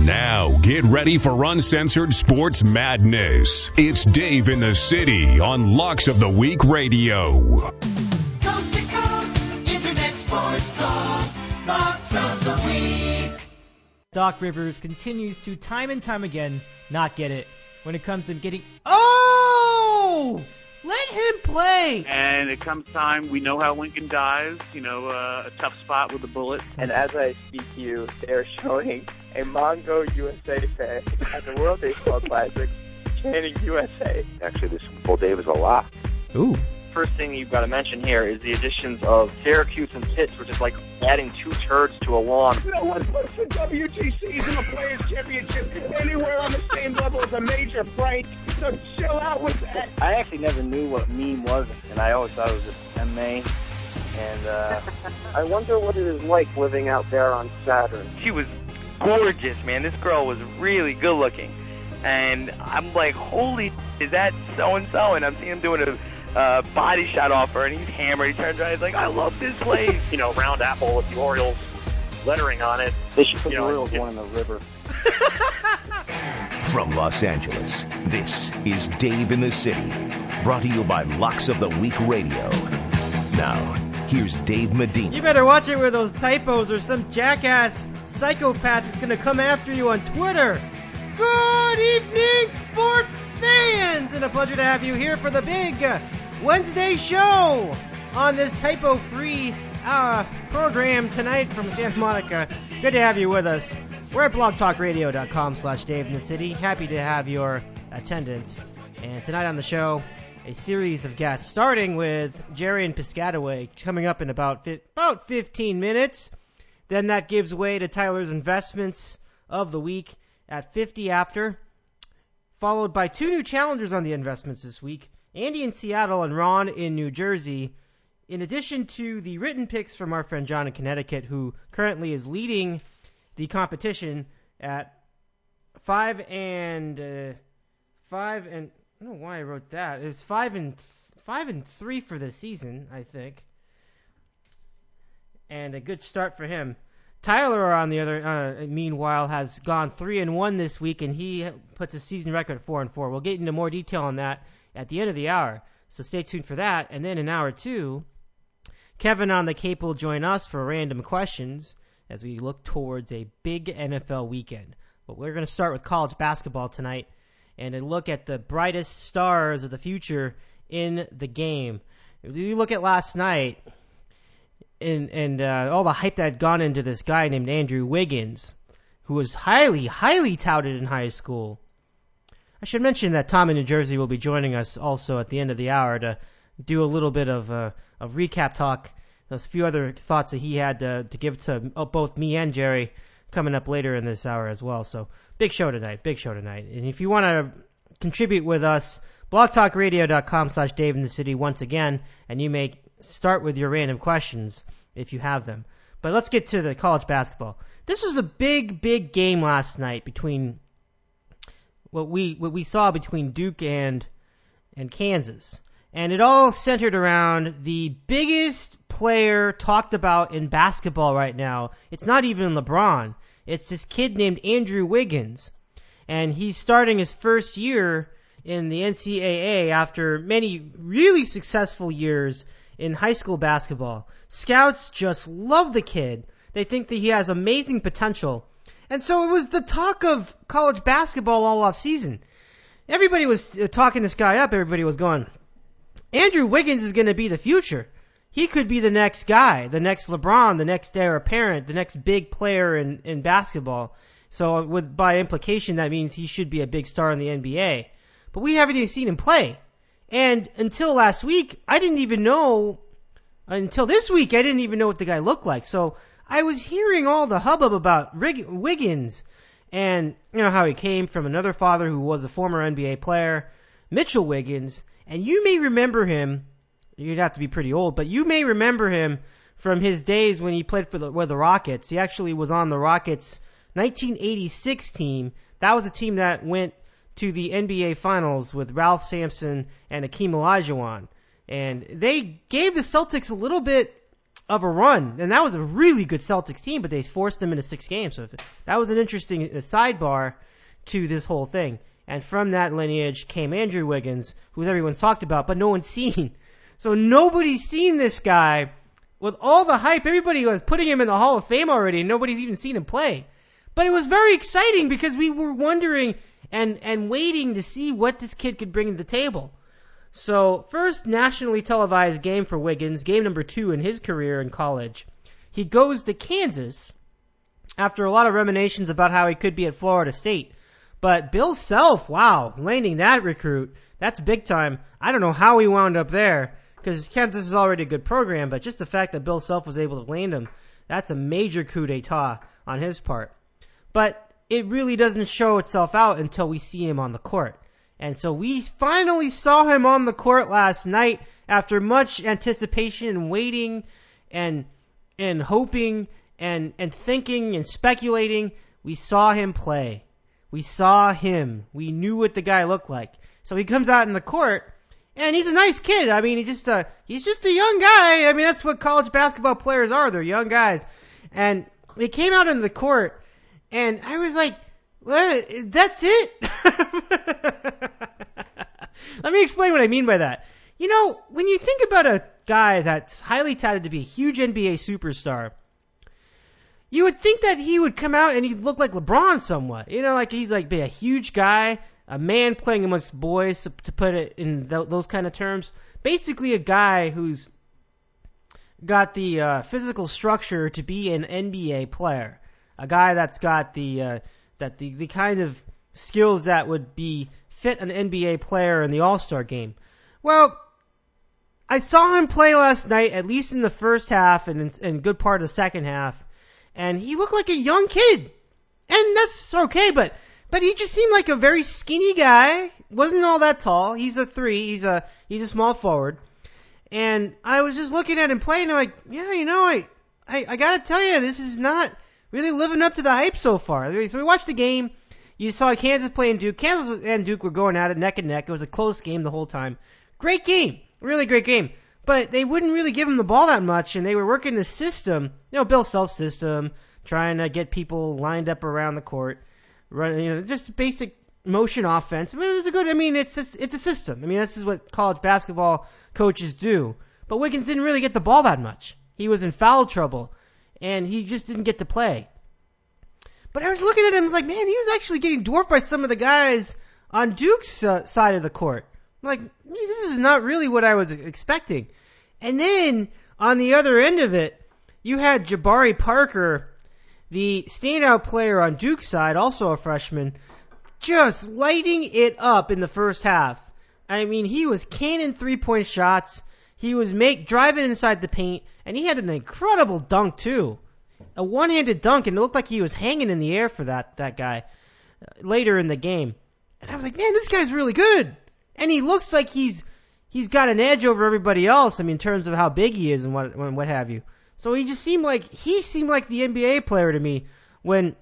Now, get ready for uncensored sports madness. It's Dave in the City on Locks of the Week Radio. Coast to coast, internet sports talk, Locks of the Week. Doc Rivers continues to, time and time again, not get it when it comes to getting... Oh! Let him play! And it comes time, we know how Lincoln dies, a tough spot with a bullet. And as I speak to you, they're showing a Mongo USA fan at the World Baseball Classic chanting USA. Actually, this Bull Dave is a lot. Ooh. First thing you've got to mention here is the additions of Syracuse and Pitts, which is like adding two turds to a lawn. No one puts the WGCs in a Players' Championship anywhere on the same level as a major fight, so chill out with that. I actually never knew what meme was, and I always thought it was just MA. And I wonder what it is like living out there on Saturn. She was gorgeous, man. This girl was really good looking. And I'm like, holy, is that so-and-so? And I'm seeing him doing a body shot off her, and he's hammered. He turns around, he's like, I love this place. Round apple with the Orioles lettering on it. They should put the Orioles one in the river. From Los Angeles, this is Dave in the City, brought to you by Locks of the Week Radio. Now, here's Dave Medina. You better watch it with those typos or some jackass psychopath is going to come after you on Twitter. Good evening, sports fans! And a pleasure to have you here for the big Wednesday show on this typo-free program tonight from Santa Monica. Good to have you with us. We're at blogtalkradio.com/Dave in the City. Happy to have your attendance. And tonight on the show, a series of guests, starting with Jerry and Piscataway, coming up in about 15 minutes. Then that gives way to Tyler's Investments of the Week at 50 after, followed by two new challengers on the investments this week, Andy in Seattle and Ron in New Jersey, in addition to the written picks from our friend John in Connecticut, who currently is leading the competition at 5 and I don't know why I wrote that. It was 5 and 3 for the season, I think, and a good start for him. Tyler, on the other, meanwhile, has gone 3-1 this week, and he puts a season record at 4-4. We'll get into more detail on that at the end of the hour, so stay tuned for that. And then in hour 2, Kevin on the Cape will join us for random questions as we look towards a big NFL weekend. But we're going to start with college basketball tonight and a look at the brightest stars of the future in the game. If you look at last night, and all the hype that had gone into this guy named Andrew Wiggins, who was highly, highly touted in high school. I should mention that Tom in New Jersey will be joining us also at the end of the hour to do a little bit of recap talk. There's a few other thoughts that he had to give to both me and Jerry coming up later in this hour as well. So big show tonight. And if you want to contribute with us, blogtalkradio.com/Dave in the City once again, and you may start with your random questions if you have them. But let's get to the college basketball. This was a big, big game last night between what we saw between Duke and Kansas. And it all centered around the biggest player talked about in basketball right now. It's not even LeBron. It's this kid named Andrew Wiggins. And he's starting his first year in the NCAA after many really successful years in high school basketball. Scouts just love the kid. They think that he has amazing potential. And so it was the talk of college basketball all off season. Everybody was talking this guy up. Everybody was going, Andrew Wiggins is going to be the future. He could be the next guy, the next LeBron, the next heir apparent, the next big player in basketball. So by implication, that means he should be a big star in the NBA. But we haven't even seen him play. And until last week, until this week, I didn't even know what the guy looked like. So I was hearing all the hubbub about Wiggins and how he came from another father who was a former NBA player, Mitchell Wiggins. And you may remember him, you'd have to be pretty old, but you may remember him from his days when he played with the Rockets. He actually was on the Rockets' 1986 team. That was a team that went to the NBA Finals with Ralph Sampson and Akeem Olajuwon. And they gave the Celtics a little bit of a run, and that was a really good Celtics team, but they forced them into 6 games. So that was an interesting sidebar to this whole thing. And from that lineage came Andrew Wiggins, who everyone's talked about, but no one's seen. So nobody's seen this guy with all the hype. Everybody was putting him in the Hall of Fame already, and nobody's even seen him play. But it was very exciting because we were wondering and waiting to see what this kid could bring to the table. So, first nationally televised game for Wiggins, game number 2 in his career in college. He goes to Kansas after a lot of ruminations about how he could be at Florida State. But Bill Self, wow, landing that recruit, that's big time. I don't know how he wound up there, because Kansas is already a good program, but just the fact that Bill Self was able to land him, that's a major coup d'etat on his part. But it really doesn't show itself out until we see him on the court. And so we finally saw him on the court last night after much anticipation and waiting and hoping and thinking and speculating. We saw him play. We saw him. We knew what the guy looked like. So he comes out in the court, and he's a nice kid. I mean, he's just a young guy. I mean, that's what college basketball players are. They're young guys. And he came out in the court, and I was like, what? That's it? Let me explain what I mean by that. You know, when you think about a guy that's highly touted to be a huge NBA superstar, you would think that he would come out and he'd look like LeBron somewhat. You know, like he's like be a huge guy, a man playing amongst boys, to put it in those kind of terms. Basically a guy who's got the physical structure to be an NBA player. A guy that's got the kind of skills that would be fit an NBA player in the All-Star game. Well, I saw him play last night, at least in the first half and good part of the second half. And he looked like a young kid. And that's okay, but he just seemed like a very skinny guy. Wasn't all that tall. He's a 3. He's a small forward. And I was just looking at him playing, and I'm like, yeah, you know, I gotta tell you, this is not really living up to the hype so far. So we watched the game. You saw Kansas playing Duke. Kansas and Duke were going at it neck and neck. It was a close game the whole time. Great game. Really great game. But they wouldn't really give him the ball that much, and they were working the system, you know, Bill Self's system, trying to get people lined up around the court, running, you know, just basic motion offense. I mean, it was a good. I mean, it's a system. I mean, this is what college basketball coaches do. But Wiggins didn't really get the ball that much. He was in foul trouble, and he just didn't get to play. But I was looking at him like, man, he was actually getting dwarfed by some of the guys on Duke's side of the court. I'm like, this is not really what I was expecting. And then, on the other end of it, you had Jabari Parker, the standout player on Duke's side, also a freshman, just lighting it up in the first half. I mean, he was canning 3-point shots. He was driving inside the paint, and he had an incredible dunk, too. A one-handed dunk, and it looked like he was hanging in the air for that guy later in the game. And I was like, man, this guy's really good. And he looks like he's got an edge over everybody else. I mean, in terms of how big he is and what have you. So he seemed like the NBA player to me when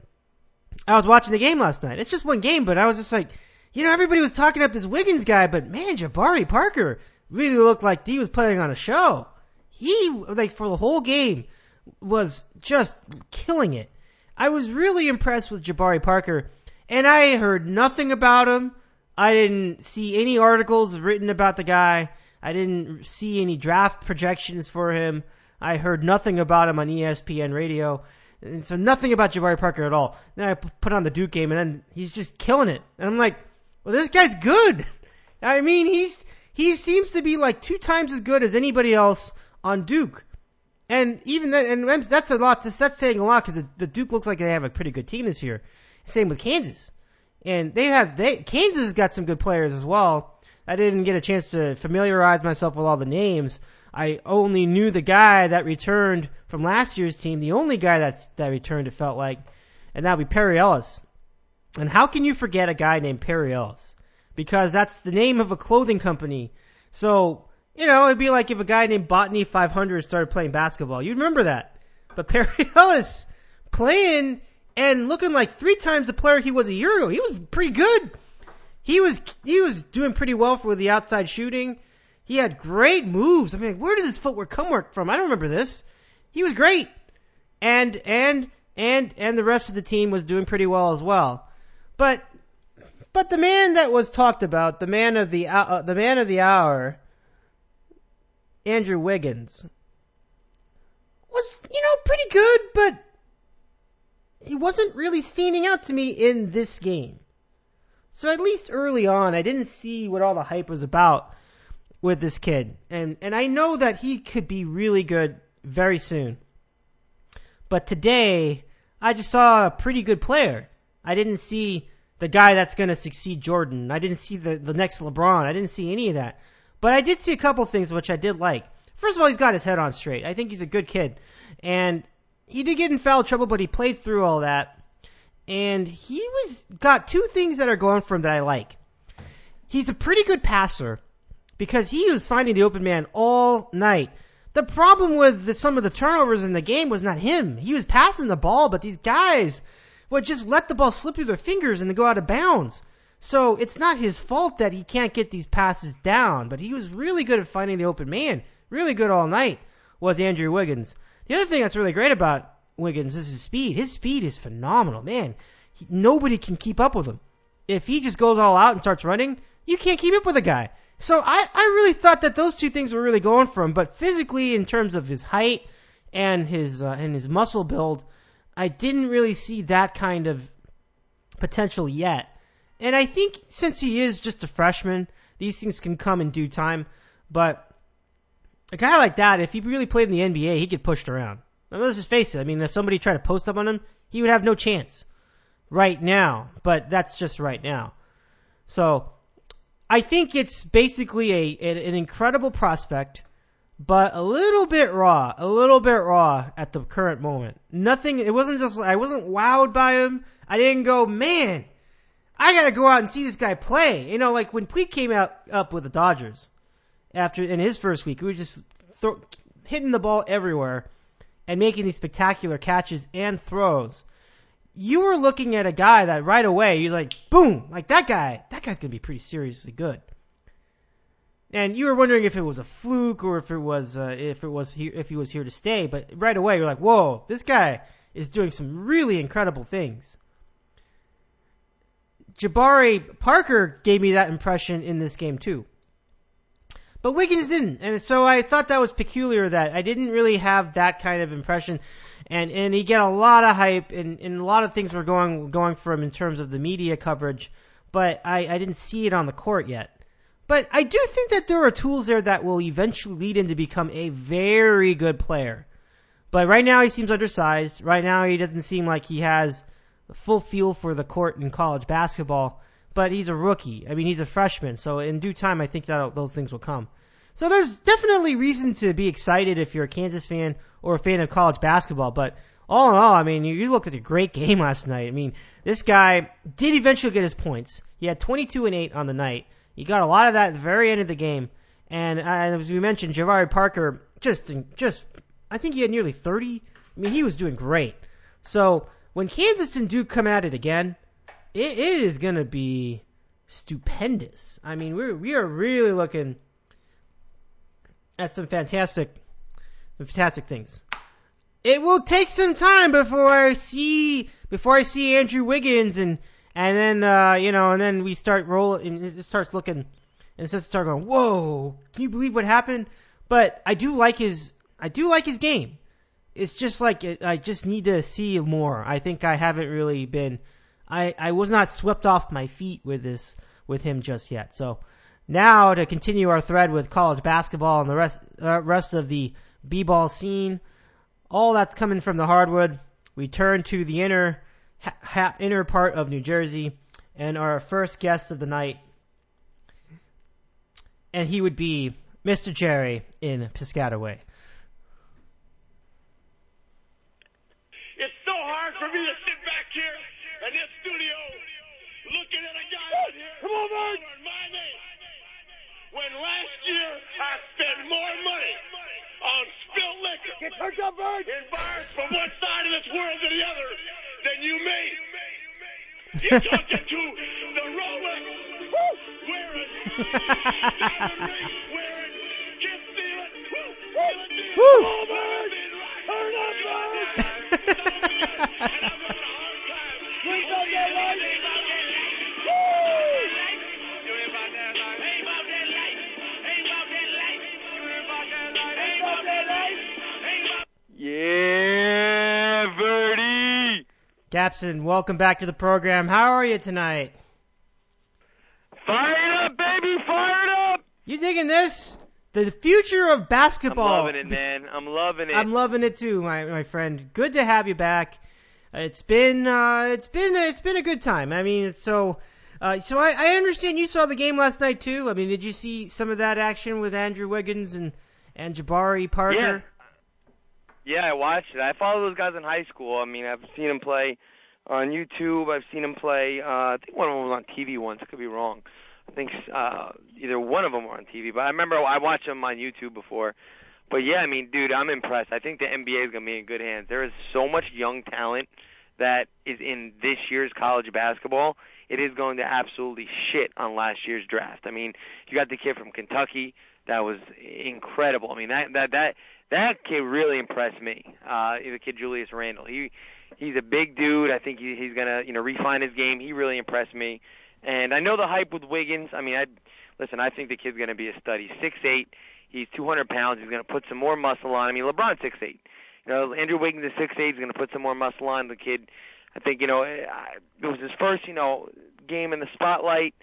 I was watching the game last night. It's just one game, but I was just like, you know, everybody was talking up this Wiggins guy, but man, Jabari Parker really looked like he was putting on a show. He, like, for the whole game was just killing it. I was really impressed with Jabari Parker, and I heard nothing about him. I didn't see any articles written about the guy. I didn't see any draft projections for him. I heard nothing about him on ESPN radio. And so nothing about Jabari Parker at all. Then I put on the Duke game, and then he's just killing it. And I'm like, well, this guy's good. I mean, he seems to be like 2 times as good as anybody else on Duke. And even that, and that's a lot. That's saying a lot because the Duke looks like they have a pretty good team this year. Same with Kansas. And Kansas has got some good players as well. I didn't get a chance to familiarize myself with all the names. I only knew the guy that returned from last year's team, the only guy that returned, it felt like, and that would be Perry Ellis. And how can you forget a guy named Perry Ellis? Because that's the name of a clothing company. So, you know, it'd be like if a guy named Botany 500 started playing basketball. You'd remember that. But Perry Ellis playing and looking like 3 times the player he was a year ago. He was pretty good. He was doing pretty well for the outside shooting. He had great moves. I mean, where did this footwork come from? I don't remember this. he was great. And the rest of the team was doing pretty well as well. But the man that was talked about, the man of the hour, Andrew Wiggins, was, pretty good, but he wasn't really standing out to me in this game. So at least early on, I didn't see what all the hype was about with this kid. And I know that he could be really good very soon. But today, I just saw a pretty good player. I didn't see the guy that's going to succeed Jordan. I didn't see the next LeBron. I didn't see any of that. But I did see a couple things which I did like. First of all, he's got his head on straight. I think he's a good kid. And he did get in foul trouble, but he played through all that. And he got two things that are going for him that I like. He's a pretty good passer because he was finding the open man all night. The problem with some of the turnovers in the game was not him. He was passing the ball, but these guys would just let the ball slip through their fingers and then go out of bounds. So it's not his fault that he can't get these passes down, but he was really good at finding the open man. Really good all night was Andrew Wiggins. The other thing that's really great about Wiggins is his speed. His speed is phenomenal, man. Nobody can keep up with him. If he just goes all out and starts running, you can't keep up with the guy. So I really thought that those two things were really going for him, but physically in terms of his height and his muscle build, I didn't really see that kind of potential yet. And I think since he is just a freshman, these things can come in due time. But a guy like that, if he really played in the NBA, he'd get pushed around. Now, let's just face it. I mean, if somebody tried to post up on him, he would have no chance right now. But that's just right now. So I think it's basically an incredible prospect, but a little bit raw at the current moment. I wasn't wowed by him. I didn't go, man, I got to go out and see this guy play. Like when Puig came up with the Dodgers in his first week, we were just hitting the ball everywhere and making these spectacular catches and throws. You were looking at a guy that right away, you're like, boom, like that guy's going to be pretty seriously good. And you were wondering if it was a fluke or if he was here to stay. But right away, you're like, whoa, this guy is doing some really incredible things. Jabari Parker gave me that impression in this game too. But Wiggins didn't. And so I thought that was peculiar that I didn't really have that kind of impression. And he got a lot of hype and a lot of things were going for him in terms of the media coverage. But I didn't see it on the court yet. But I do think that there are tools there that will eventually lead him to become a very good player. But right now he seems undersized. Right now he doesn't seem like he has a full feel for the court in college basketball. But he's a rookie. I mean, he's a freshman. So in due time, I think that those things will come. So there's definitely reason to be excited if you're a Kansas fan or a fan of college basketball. But all in all, I mean, you looked at a great game last night. I mean, this guy did eventually get his points. He had 22 and 8 on the night. He got a lot of that at the very end of the game. And as we mentioned, Jabari Parker just I think he had nearly 30. I mean, he was doing great. So when Kansas and Duke come at it again, it is going to be stupendous. I mean, we are really looking at some fantastic things. It will take some time before I see Andrew Wiggins and then and then we start rolling and it starts looking and start going, whoa, can you believe what happened? But I do like his game. It's just like I just need to see more. I think I haven't really been I was not swept off my feet with him just yet. So now to continue our thread with college basketball and the rest of the b-ball scene, all that's coming from the hardwood. We turn to the inner part of New Jersey and our first guest of the night, and he would be Mr. Jerry in Piscataway. It's so hard for me to sit back here in this studio looking at a guy out here. Come on, man. My name. When last year I spent more money on spilled liquor in bars from one side of this world to the other than you made. You're talking to the Rolex wearing, diamond ring wearing, kiss stealing, Yeah, Verdi. Gapson, welcome back to the program. How are you tonight? Fired up, baby, fired up. You digging this? The future of basketball. I'm loving it, man. I'm loving it. I'm loving it too, my friend. Good to have you back. It's been a good time. I mean, so I understand you saw the game last night too. I mean, did you see some of that action with Andrew Wiggins and Jabari Parker? Yeah, I watched it. I follow those guys in high school. I mean, I've seen them play on YouTube. I've seen them play. I think one of them was on TV once. I could be wrong. I think either one of them were on TV. But I remember I watched them on YouTube before. But, yeah, I mean, dude, I'm impressed. I think the NBA is going to be in good hands. There is so much young talent that is in this year's college basketball. It is going to absolutely shit on last year's draft. I mean, you got the kid from Kentucky. That was incredible. I mean, that kid really impressed me. The kid Julius Randle. He's a big dude. I think he's gonna refine his game. He really impressed me. And I know the hype with Wiggins. I mean, I think the kid's gonna be a stud. He's 6'8". He's 200 pounds. He's gonna put some more muscle on. I mean, LeBron's 6'8". Andrew Wiggins is 6'8". He's gonna put some more muscle on. The kid, I think, it was his first game in the spotlight.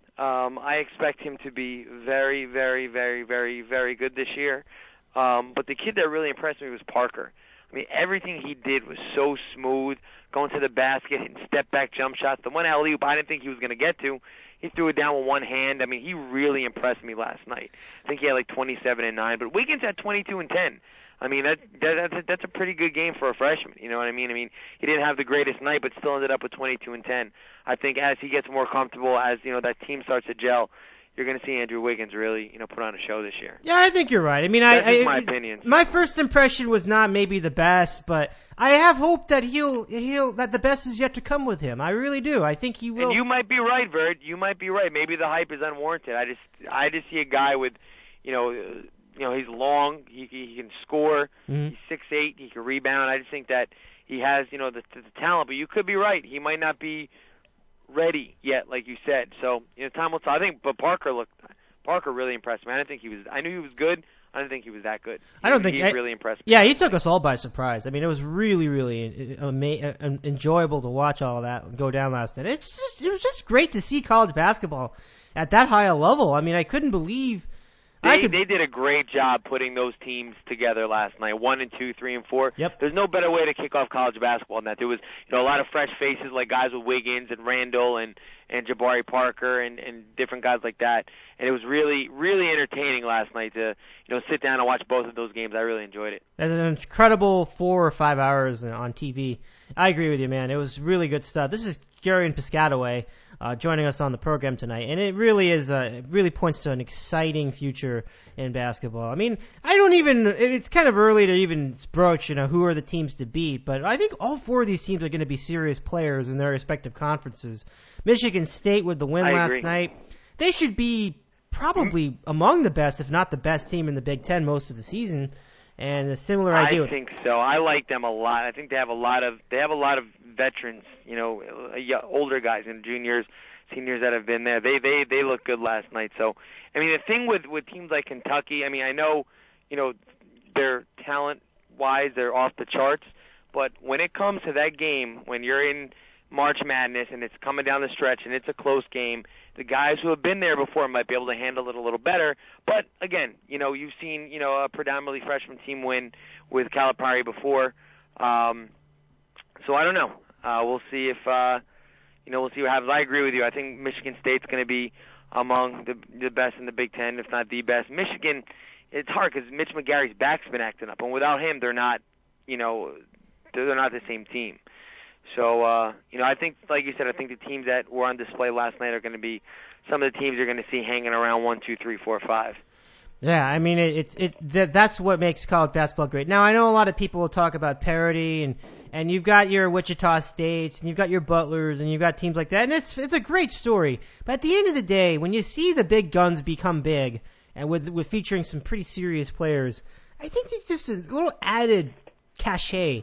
I expect him to be very, very, very, very, very good this year. But the kid that really impressed me was Parker. I mean, everything he did was so smooth, going to the basket, hitting step-back jump shots. The one alley-oop I didn't think he was going to get to, he threw it down with one hand. I mean, he really impressed me last night. I think he had like 27 and 9, but Wiggins had 22 and 10. I mean, that's a pretty good game for a freshman. You know what I mean? I mean, he didn't have the greatest night, but still ended up with 22 and 10. I think as he gets more comfortable, as that team starts to gel, you're going to see Andrew Wiggins really, put on a show this year. Yeah, I think you're right. I mean, that's my opinion. My first impression was not maybe the best, but I have hope that that the best is yet to come with him. I really do. I think he will. And you might be right, Vert. You might be right. Maybe the hype is unwarranted. I just see a guy with, he's long. He can score. Mm-hmm. He's 6'8". He can rebound. I just think that he has, the talent. But you could be right. He might not be ready yet, like you said. So, time will tell. I think, but Parker really impressed me. I knew he was good. I didn't think he was that good. He really impressed me. Yeah, he took us all by surprise. I mean, it was really, really enjoyable to watch all of that go down last night. It was just great to see college basketball at that high a level. I mean, I couldn't believe. They did a great job putting those teams together last night, 1 and 2, 3 and 4. Yep. There's no better way to kick off college basketball than that. There was a lot of fresh faces like guys with Wiggins and Randall and Jabari Parker and different guys like that. And it was really, really entertaining last night to sit down and watch both of those games. I really enjoyed it. It was an incredible 4 or 5 hours on TV. I agree with you, man. It was really good stuff. This is Gary and Piscataway joining us on the program tonight, and it really is. It really points to an exciting future in basketball. I mean, it's kind of early to even broach, who are the teams to beat, but I think all 4 of these teams are going to be serious players in their respective conferences. Michigan State with the win last night, they should be probably among the best, if not the best team in the Big Ten most of the season. And a similar idea. I think so. I like them a lot. I think they have a lot of veterans, older guys and juniors, seniors that have been there. They look good last night. So, I mean, the thing with teams like Kentucky, I mean, I know, their talent-wise, they're off the charts, but when it comes to that game, when you're in March Madness and it's coming down the stretch and it's a close game, the guys who have been there before might be able to handle it a little better. But again, you've seen a predominantly freshman team win with Calipari before. So I don't know. We'll see if we'll see what happens. I agree with you. I think Michigan State's going to be among the best in the Big Ten, if not the best. Michigan, it's hard because Mitch McGary's back's been acting up, and without him, they're not they're not the same team. So, I think, like you said, I think the teams that were on display last night are going to be some of the teams you're going to see hanging around 1, 2, 3, 4, 5. Yeah, I mean, that's what makes college basketball great. Now, I know a lot of people will talk about parity, and you've got your Wichita States, and you've got your Butlers, and you've got teams like that, and it's a great story. But at the end of the day, when you see the big guns become big, and with featuring some pretty serious players, I think there's just a little added cachet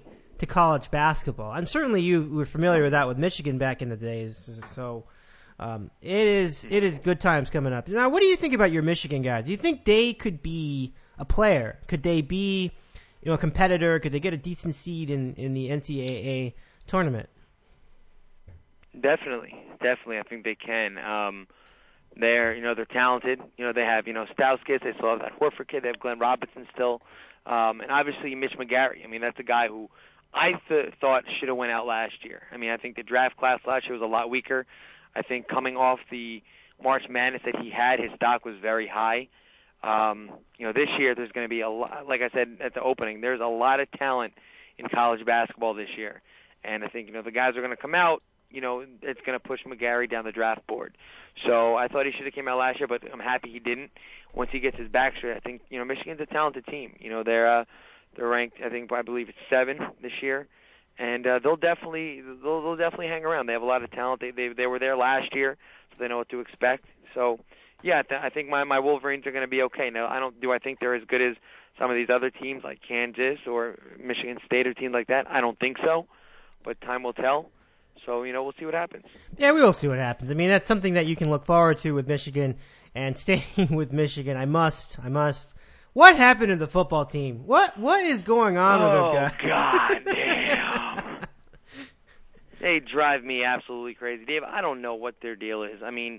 to college basketball. I'm certainly you were familiar with that with Michigan back in the days. So it is good times coming up. Now, what do you think about your Michigan guys? Do you think they could be a player? Could they be, a competitor? Could they get a decent seed in the NCAA tournament? Definitely. I think they can. They're talented. They have, Stauskas. They still have that Horford kid. They have Glenn Robinson still. And obviously Mitch McGarry. I mean, that's a guy who I thought should have went out last year. I mean, I think the draft class last year was a lot weaker. I think coming off the March Madness that he had, his stock was very high. This year there's going to be a lot, like I said at the opening, there's a lot of talent in college basketball this year. And I think, the guys are going to come out, it's going to push McGarry down the draft board. So I thought he should have came out last year, but I'm happy he didn't. Once he gets his back straight, I think, Michigan's a talented team. They're ranked, I believe it's 7 this year. And they'll definitely hang around. They have a lot of talent. They were there last year, so they know what to expect. So, yeah, I think my Wolverines are going to be okay. Now, I think they're as good as some of these other teams like Kansas or Michigan State or teams like that? I don't think so, but time will tell. So, we'll see what happens. Yeah, we will see what happens. I mean, that's something that you can look forward to with Michigan. And staying with Michigan, I must. What happened to the football team? What is going on with those guys? Oh, God damn. They drive me absolutely crazy. Dave, I don't know what their deal is. I mean,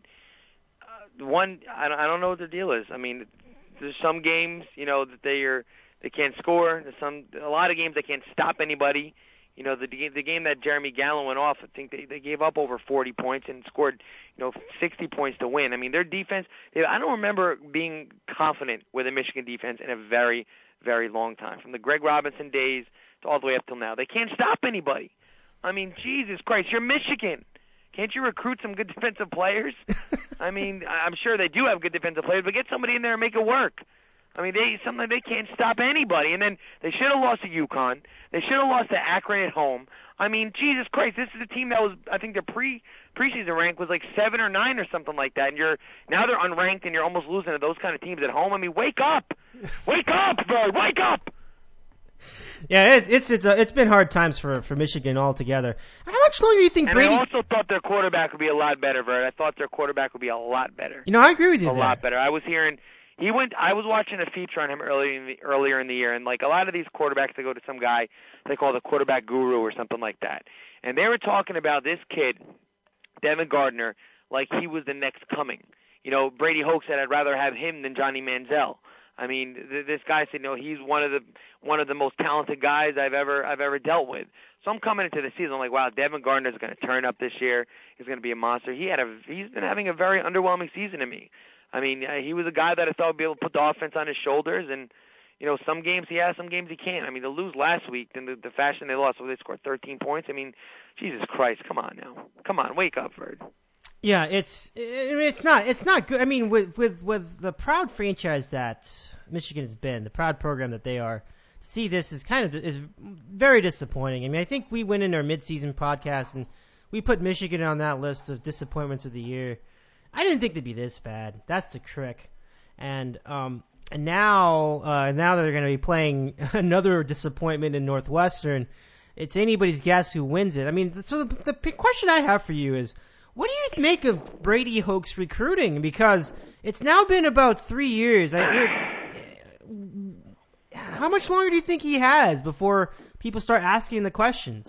I don't know what their deal is. I mean, there's some games, that they can't score. There's a lot of games they can't stop anybody. The game that Jeremy Gallon went off, I think they gave up over 40 points and scored, 60 points to win. I mean, their defense, I don't remember being confident with a Michigan defense in a very, very long time. From the Greg Robinson days to all the way up till now. They can't stop anybody. I mean, Jesus Christ, you're Michigan. Can't you recruit some good defensive players? I mean, I'm sure they do have good defensive players, but get somebody in there and make it work. I mean, they can't stop anybody. And then they should have lost to UConn. They should have lost to Akron at home. I mean, Jesus Christ, this is a team that was, I think their preseason rank was like 7 or 9 or something like that. And now they're unranked and you're almost losing to those kind of teams at home. I mean, wake up. Wake up, bro. Wake up. Yeah, it's been hard times for Michigan altogether. How much longer do you think Brady? And I also thought their quarterback would be a lot better, Vert. I thought their quarterback would be a lot better. I agree with you. A lot better. I was hearing I was watching a feature on him earlier in the year, and like a lot of these quarterbacks, they go to some guy they call the quarterback guru or something like that, and they were talking about this kid, Devin Gardner, like he was the next coming. Brady Hoke said I'd rather have him than Johnny Manziel. I mean, this guy said, he's one of the most talented guys I've ever dealt with. So I'm coming into the season, I'm like, wow, Devin Gardner's going to turn up this year. He's going to be a monster. He's been having a very underwhelming season to me. I mean, he was a guy that I thought would be able to put the offense on his shoulders, and some games he has, some games he can't. I mean, to lose last week in the fashion they lost, where they scored 13 points. I mean, Jesus Christ, come on now, come on, wake up, Verd. Yeah, it's not good. I mean, with the proud franchise that Michigan has been, the proud program that they are, to see this is very disappointing. I mean, I think we went in our midseason podcast and we put Michigan on that list of disappointments of the year. I didn't think they'd be this bad. That's the trick. And now they're going to be playing another disappointment in Northwestern. It's anybody's guess who wins it. I mean, so the question I have for you is, what do you make of Brady Hoke's recruiting? Because it's now been about 3 years. How much longer do you think he has before people start asking the questions?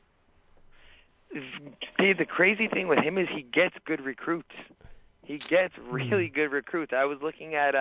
Dave, the crazy thing with him is he gets good recruits. He gets really good recruits. I was looking at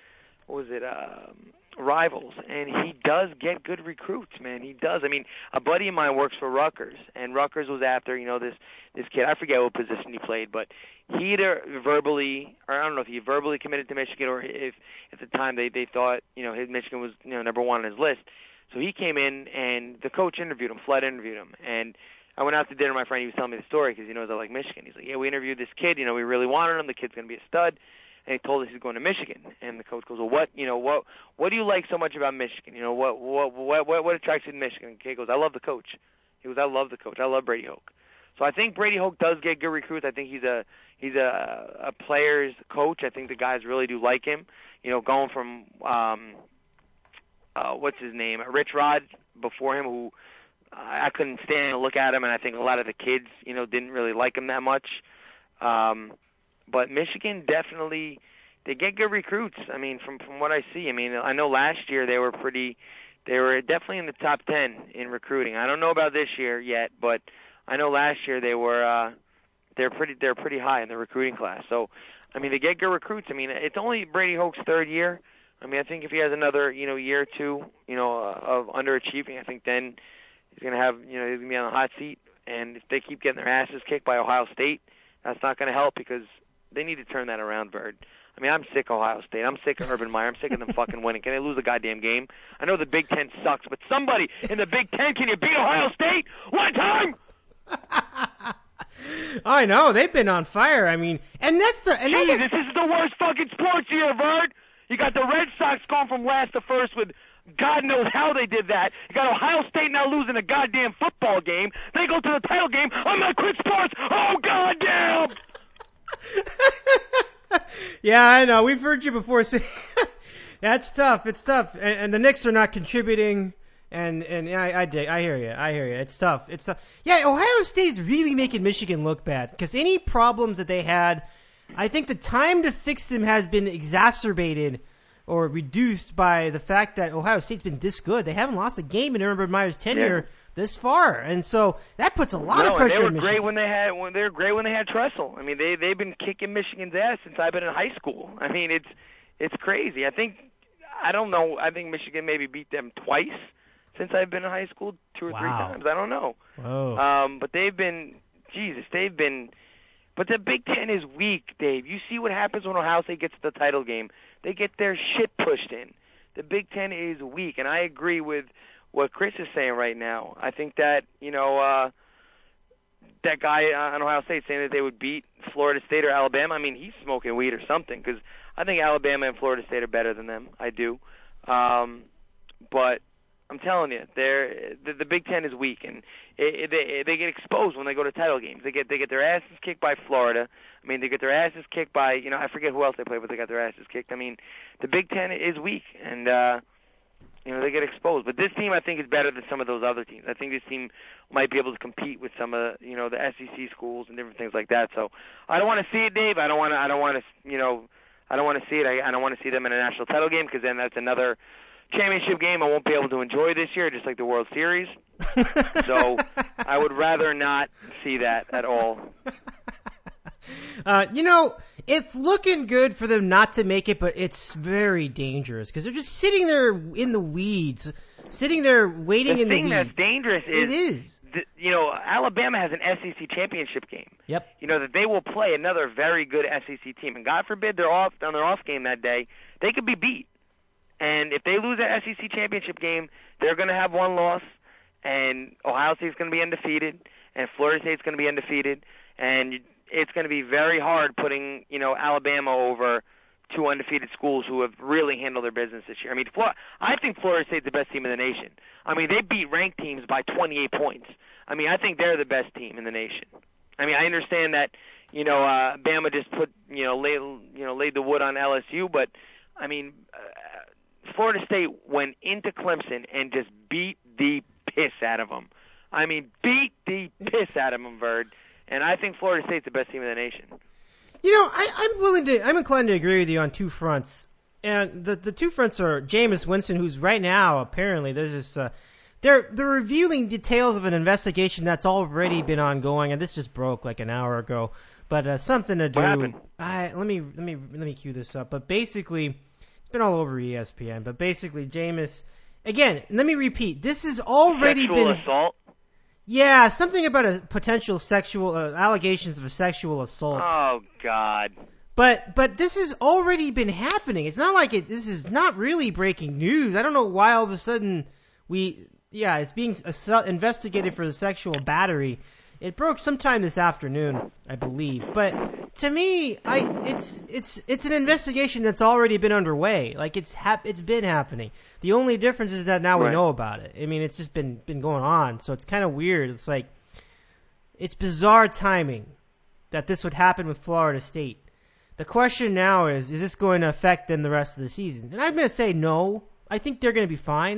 Rivals, and he does get good recruits, man. He does. I mean, a buddy of mine works for Rutgers, and Rutgers was after, this kid. I forget what position he played, but he either verbally, or I don't know if he verbally committed to Michigan, or if at the time they thought, his Michigan was, number one on his list. So he came in, and the coach interviewed him, Flood interviewed him, and I went out to dinner with my friend. He was telling me the story because he knows I like Michigan. He's like, yeah, we interviewed this kid. We really wanted him. The kid's going to be a stud. And he told us he's going to Michigan. And the coach goes, well, what do you like so much about Michigan? What attracts you to Michigan? And the kid goes, I love the coach. He goes, I love the coach. I love Brady Hoke. So I think Brady Hoke does get good recruits. I think he's a player's coach. I think the guys really do like him. Going from what's his name, Rich Rod before him, who I couldn't stand to look at him, and I think a lot of the kids, didn't really like him that much. But Michigan definitely, they get good recruits. I mean, from what I see, I know last year they were definitely in the top 10 in recruiting. I don't know about this year yet, but I know last year they're pretty high in the recruiting class. So, they get good recruits. It's only Brady Hoke's third year. I think if he has another, year or two, of underachieving, I think then he's going to have, he's going to be on the hot seat. And if they keep getting their asses kicked by Ohio State, that's not going to help because they need to turn that around, Bird. I'm sick of Ohio State. I'm sick of Urban Meyer. I'm sick of them fucking winning. Can they lose a goddamn game? I know the Big Ten sucks, but somebody in the Big Ten, can you beat Ohio State one time? I know. They've been on fire. And that's the... this is the worst fucking sports year, Bird. You got the Red Sox going from last to first with God knows how they did that. You got Ohio State now losing a goddamn football game. They go to the title game. I'm going to quit sports. Oh, goddamn! Yeah, I know. We've heard you before say that's tough. It's tough. And the Knicks are not contributing. And yeah, I hear you. It's tough. Yeah, Ohio State's really making Michigan look bad because any problems that they had, I think the time to fix them has been exacerbated or reduced by the fact that Ohio State's been this good. They haven't lost a game in Urban Meyer's tenure this far, and so that puts a lot of pressure on Michigan. They were great when they had Tressel. They've been kicking Michigan's ass since I've been in high school. It's crazy. I don't know. I think Michigan maybe beat them twice since I've been in high school, 2 or 3 times. I don't know. Whoa. But they've been. But the Big Ten is weak, Dave. You see what happens when Ohio State gets to the title game. They get their shit pushed in. The Big Ten is weak, and I agree with what Chris is saying right now. I think that, that guy on Ohio State saying that they would beat Florida State or Alabama, he's smoking weed or something because I think Alabama and Florida State are better than them. I do. But I'm telling you, the Big Ten is weak, and they get exposed when they go to title games. They get their asses kicked by Florida. They get their asses kicked by, I forget who else they play, but they got their asses kicked. The Big Ten is weak, and they get exposed. But this team, I think, is better than some of those other teams. I think this team might be able to compete with some of the SEC schools and different things like that. So I don't want to see it, Dave. I don't want to see it. I don't want to see them in a national title game because then that's another championship game I won't be able to enjoy this year, just like the World Series. So I would rather not see that at all. It's looking good for them not to make it, but it's very dangerous because they're just sitting there in the weeds, sitting there waiting in the weeds. The thing that's dangerous is, it is. Alabama has an SEC championship game. Yep. That they will play another very good SEC team, and God forbid they're off on their off game that day, they could be beat. And if they lose that SEC championship game, they're going to have one loss, and Ohio State's going to be undefeated, and Florida State's going to be undefeated, and it's going to be very hard putting, Alabama over two undefeated schools who have really handled their business this year. I think Florida State's the best team in the nation. They beat ranked teams by 28 points. I think they're the best team in the nation. I understand that, Bama just laid the wood on LSU, but Florida State went into Clemson and just beat the piss out of them. Beat the piss out of them, Bird. And I think Florida State's the best team in the nation. I'm inclined to agree with you on two fronts. And the two fronts are Jameis Winston, who's right now, apparently, there's this, they're revealing details of an investigation that's already been ongoing, and this just broke like an hour ago. But something to do. What happened? Let me cue this up. But basically, it's been all over ESPN. But basically, Jameis, again, let me repeat. This has already Sexual assault? Yeah, something about a potential sexual allegations of a sexual assault. Oh God! But this has already been happening. It's not like this is not really breaking news. I don't know why all of a sudden it's being investigated for the sexual battery. It broke sometime this afternoon, I believe. But to me, it's an investigation that's already been underway. Like it's been happening. The only difference is that now we know about it. It's just been going on. So it's kind of weird. It's like it's bizarre timing that this would happen with Florida State. The question now is this going to affect them the rest of the season? And I'm going to say no. I think they're going to be fine.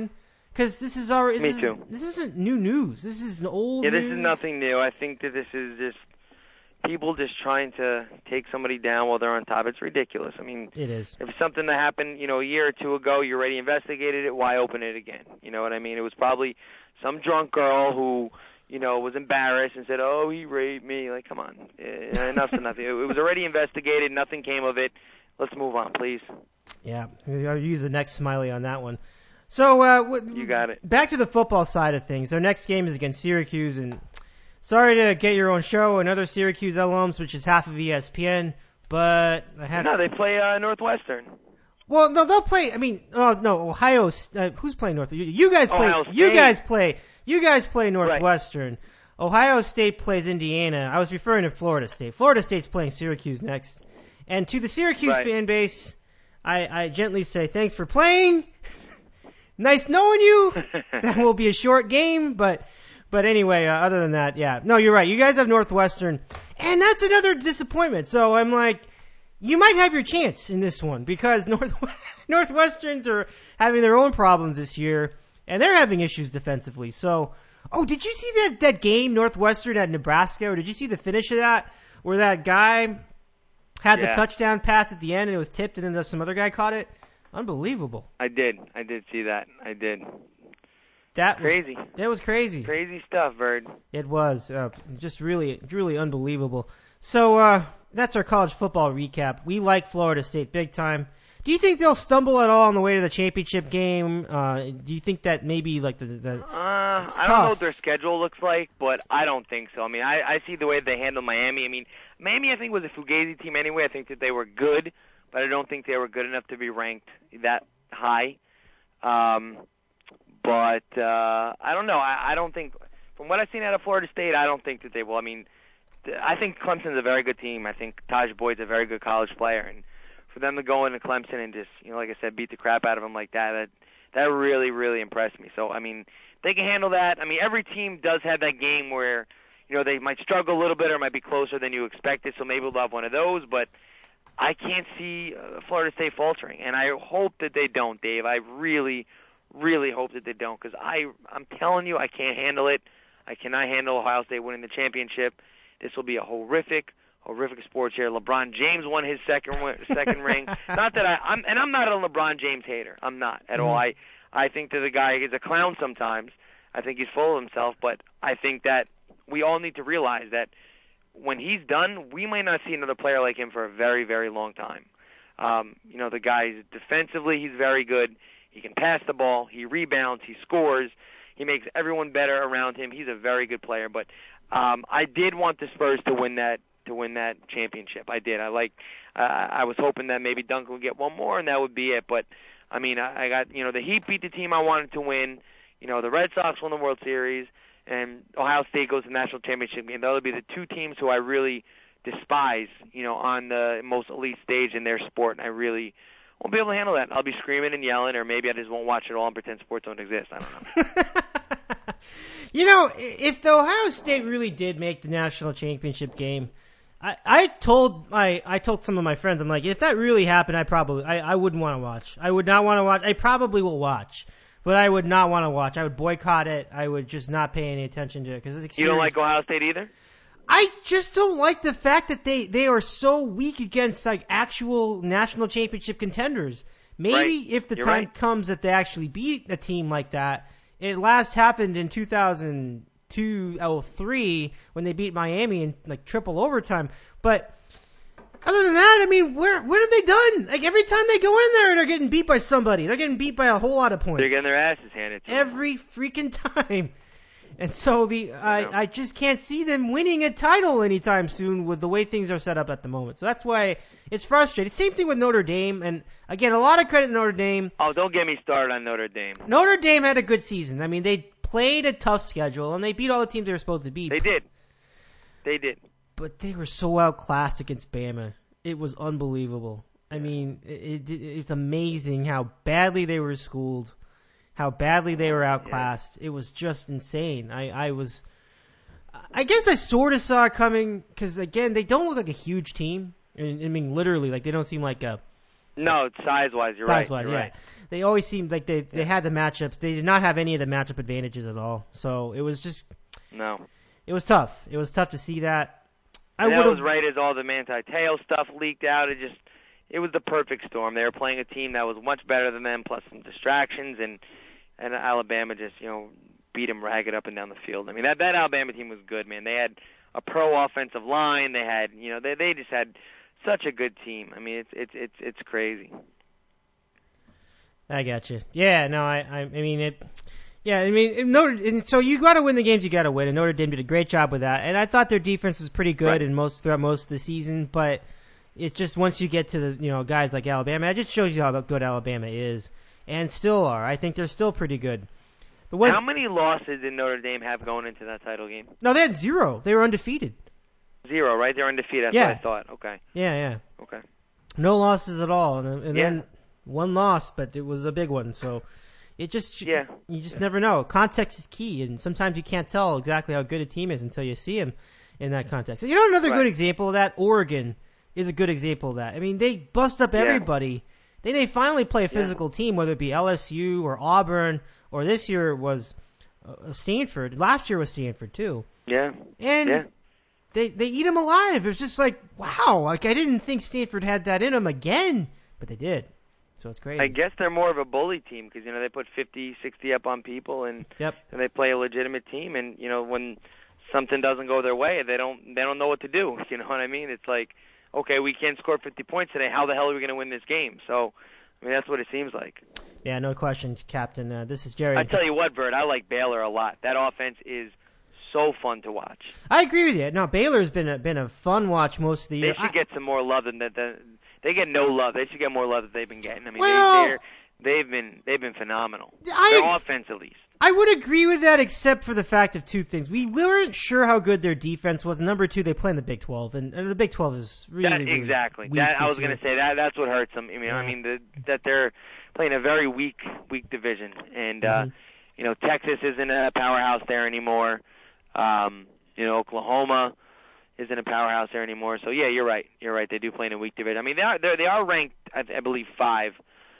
Because this is already. Me too. This isn't new news. This is old news. Yeah, this is nothing new. I think that this is just people just trying to take somebody down while they're on top. It's ridiculous. I mean, It is. if something that happened, a year or two ago, you already investigated it, why open it again? You know what I mean? It was probably some drunk girl who, was embarrassed and said, "Oh, he raped me." Like, come on. Enough's enough. It was already investigated. Nothing came of it. Let's move on, please. Yeah, I'll use the next smiley on that one. So, You got it. Back to the football side of things. Their next game is against Syracuse, and sorry to get your own show and other Syracuse alums, which is half of ESPN, but I have No, they play Northwestern. Well, no, they'll play. I mean, no, Ohio. Who's playing North? You guys play. Ohio State. You guys play Northwestern. Right. Ohio State plays Indiana. I was referring to Florida State. Florida State's playing Syracuse next. And to the Syracuse fan base, I gently say thanks for playing. Nice knowing you. That will be a short game, but anyway, other than that, yeah. No, you're right. You guys have Northwestern, and that's another disappointment. So I'm like, you might have your chance in this one because Northwesterns are having their own problems this year, and they're having issues defensively. So, did you see that game, Northwestern at Nebraska, or did you see the finish of that, where that guy had the touchdown pass at the end and it was tipped, and then some other guy caught it? Unbelievable. I did see that. I did. That crazy. That was crazy. Crazy stuff, Bird. It was just really, really unbelievable. So that's our college football recap. We like Florida State big time. Do you think they'll stumble at all on the way to the championship game? Do you think that maybe like the I don't know what their schedule looks like, but I don't think so. I mean, I see the way they handle Miami. I mean, Miami I think was a Fugazi team anyway. I think that they were good, but I don't think they were good enough to be ranked that high. But I don't know. I don't think, from what I've seen out of Florida State, I don't think that they will. I mean, I think Clemson's a very good team. I think Taj Boyd's a very good college player, and for them to go into Clemson and just, like I said, beat the crap out of them like that really, really impressed me. So, I mean, they can handle that. I mean, every team does have that game where, they might struggle a little bit or might be closer than you expected, so maybe they'll have one of those, but I can't see Florida State faltering, and I hope that they don't, Dave. I really, really hope that they don't, because I'm telling you, I can't handle it. I cannot handle Ohio State winning the championship. This will be a horrific sports year. LeBron James won his second ring. Not that I'm not a LeBron James hater. I'm not at all. I think that the guy is a clown sometimes. I think he's full of himself, but I think that we all need to realize that when he's done, we might not see another player like him for a very, very long time. The guy, defensively, he's very good. He can pass the ball. He rebounds. He scores. He makes everyone better around him. He's a very good player. But I did want the Spurs to win that championship. I did. I was hoping that maybe Duncan would get one more, and that would be it. But I mean, I got the Heat beat the team I wanted to win. The Red Sox won the World Series, and Ohio State goes to the national championship game. Those would be the two teams who I really despise, on the most elite stage in their sport, and I really won't be able to handle that. I'll be screaming and yelling, or maybe I just won't watch it all and pretend sports don't exist. I don't know. If the Ohio State really did make the national championship game, I told some of my friends, I'm like, if that really happened, I wouldn't want to watch. I would not want to watch. I probably will watch, but I would not want to watch. I would boycott it. I would just not pay any attention to it because it's You don't like Ohio State either? I just don't like the fact that they are so weak against like actual national championship contenders. Maybe if the time comes that they actually beat a team like that. It last happened in 2002-03 when they beat Miami in like triple overtime. But other than that, I mean, what have they done? Like every time they go in there, they're getting beat by somebody. They're getting beat by a whole lot of points. They're getting their asses handed to them. Every freaking time. And so I just can't see them winning a title anytime soon with the way things are set up at the moment. So that's why it's frustrating. Same thing with Notre Dame. And again, a lot of credit to Notre Dame. Oh, don't get me started on Notre Dame. Notre Dame had a good season. I mean, they played a tough schedule, and they beat all the teams they were supposed to beat. They did. But they were so outclassed against Bama. It was unbelievable. I mean, it's amazing how badly they were schooled. How badly they were outclassed. It was just insane. I guess I sort of saw it coming because, again, they don't look like a huge team. I mean, literally, like they don't seem like a No, size-wise, you're right. Size-wise, you're yeah. right. They always seemed like they had the matchups. They did not have any of the matchup advantages at all. So it was just No. it was tough. It was tough to see that. And that was right as all the Manti Te'o stuff leaked out. It was the perfect storm. They were playing a team that was much better than them, plus some distractions, and Alabama just beat them ragged up and down the field. I mean that Alabama team was good, man. They had a pro offensive line. They had they just had such a good team. I mean it's crazy. I got you. Yeah, no, I mean it. Yeah, I mean so you got to win the games you got to win, and Notre Dame did a great job with that. And I thought their defense was pretty good throughout most of the season, but it's just once you get to the guys like Alabama, it just shows you how good Alabama is, and still are. I think they're still pretty good. How many losses did Notre Dame have going into that title game? No, they had 0. They were undefeated. 0, right? They're undefeated. That's what I thought. Okay. Yeah. Okay. No losses at all, and then one loss, but it was a big one. So it just you just never know. Context is key, and sometimes you can't tell exactly how good a team is until you see them in that context. Another good example of that, Oregon is a good example of that. I mean, they bust up everybody. Then they finally play a physical team, whether it be LSU or Auburn, or this year was Stanford. Last year was Stanford too. Yeah. And they eat them alive. It was just like, wow. Like I didn't think Stanford had that in them again, but they did. So it's crazy. I guess they're more of a bully team because they put 50, 60 up on people, and they play a legitimate team. And when something doesn't go their way, they don't know what to do. You know what I mean? It's like, okay, we can't score 50 points today. How the hell are we going to win this game? So, I mean, that's what it seems like. Yeah, no question, Captain. This is Jerry. I tell you what, Bert, I like Baylor a lot. That offense is so fun to watch. I agree with you. No, Baylor's been a fun watch most of the year. They should get some more love than that. They get no love. They should get more love than they've been getting. I mean, they've been phenomenal. Their offense, at least. I would agree with that, except for the fact of two things. We weren't sure how good their defense was. Number two, they play in the Big 12, and the Big 12 is really exactly. Weak I was going to say that's what hurts them. I mean, that they're playing a very weak division, and Texas isn't a powerhouse there anymore. Oklahoma isn't a powerhouse there anymore. So yeah, you're right. They do play in a weak division. I mean, they are ranked, I believe, 5.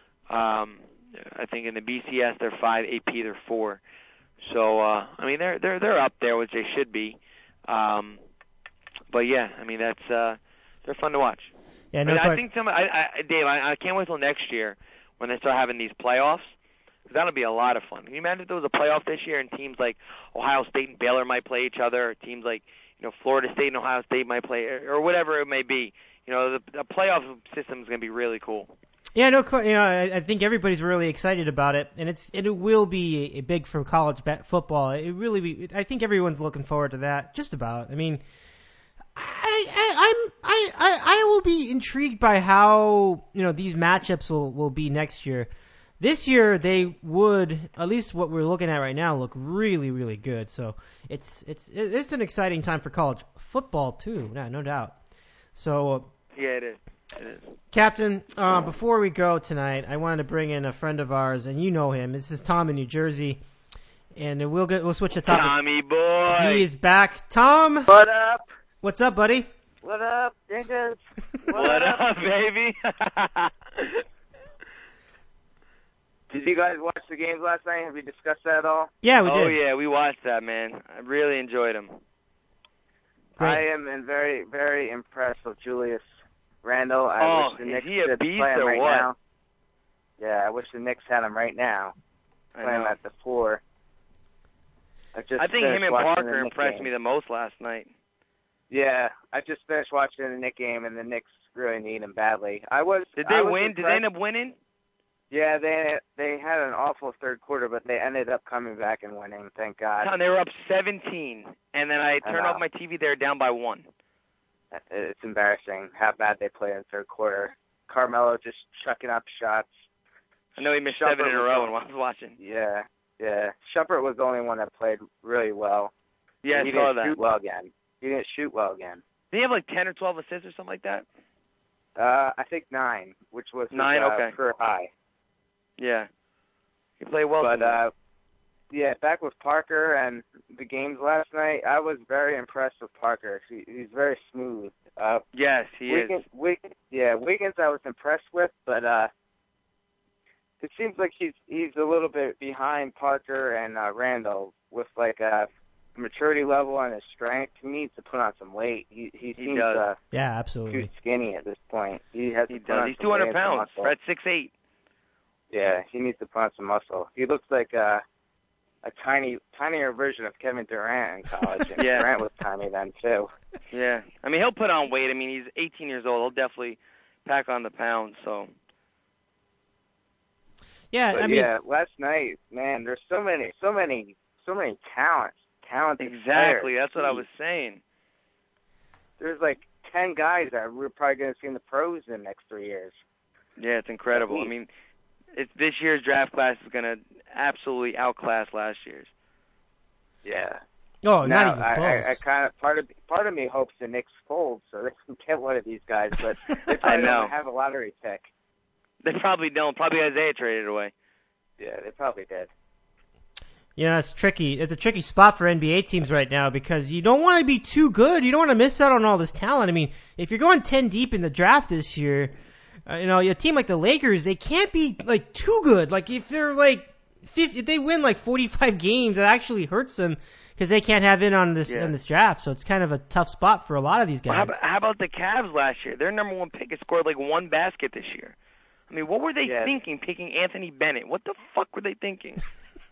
I think in the BCS they're 5, AP they're 4. So I mean they're up there, which they should be. But yeah, I mean they're fun to watch. Yeah, I think Dave, I can't wait till next year when they start having these playoffs. Because that'll be a lot of fun. Can you imagine if there was a playoff this year and teams like Ohio State and Baylor might play each other, or teams like Florida State and Ohio State might play, or whatever it may be. The playoff system is going to be really cool. Yeah, I think everybody's really excited about it, and it will be a big for college football. I think everyone's looking forward to that. Just about. I mean, I will be intrigued by how these matchups will be next year. This year they would, at least what we're looking at right now, look really, really good. So it's an exciting time for college football too, no doubt. So yeah, it is. Captain, before we go tonight, I wanted to bring in a friend of ours, and you know him. This is Tom in New Jersey, and we'll switch the topic. Tommy boy, he is back. Tom, what up? What's up, buddy? What up, dingus? What up, baby? Did you guys watch the games last night? Have we discussed that at all? Yeah, we did. Oh yeah, we watched that, man. I really enjoyed them. Great. I am very, very impressed with Julius Randle. Is he a beast or what? now. Yeah, I wish the Knicks had him right now. Play him at the 4. I think him and Parker impressed me the most last night. Yeah, I just finished watching the Knicks game, and the Knicks really need him badly. Did they win? Did they end up winning? Yeah, they had an awful third quarter, but they ended up coming back and winning, thank God. They were up 17, and then I turned off my TV. They were down by 1. It's embarrassing how bad they played in the third quarter. Carmelo just chucking up shots. I know he missed 7 in a row when I was watching. Yeah. Shumpert was the only one that played really well. Yeah, I saw that. He didn't shoot well again. Did he have like 10 or 12 assists or something like that? I think 9, which was 9, okay. career high. Yeah. He played well. But, back with Parker and the games last night, I was very impressed with Parker. He's very smooth. Yes, he is. Wiggins I was impressed with, but it seems like he's a little bit behind Parker and Randall with like a maturity level and his strength. He needs to put on some weight. He seems yeah, absolutely too skinny at this point. He does. He's 200 pounds. Fred's 6'8". Yeah, he needs to put on some muscle. He looks like a tinier version of Kevin Durant in college. And Yeah. Durant was tiny then too. Yeah. I mean, he'll put on weight. I mean, he's 18 years old. He'll definitely pack on the pounds, so. Yeah, But I mean, last night, man, there's so many talented Exactly. players. That's what I was saying. There's like 10 guys that we're probably going to see in the pros in the next 3 years. Yeah, it's incredible. I mean, this year's draft class is going to absolutely outclass last year's. Yeah. oh, Now, not even close. I kind of part of me hopes the Knicks fold so they can get one of these guys, but they I probably know. don't have a lottery pick. They probably don't. Probably Isaiah traded away. Yeah, they probably did. It's tricky. It's a tricky spot for NBA teams right now because you don't want to be too good. You don't want to miss out on all this talent. I mean, if you're going 10 deep in the draft this year, a team like the Lakers, they can't be like too good. Like if they're like if they win like 45 games, it actually hurts them because they can't have in on this draft. So it's kind of a tough spot for a lot of these guys. Well, how about the Cavs last year? Their number one pick has scored like one basket this year. I mean, what were they thinking picking Anthony Bennett? What the fuck were they thinking?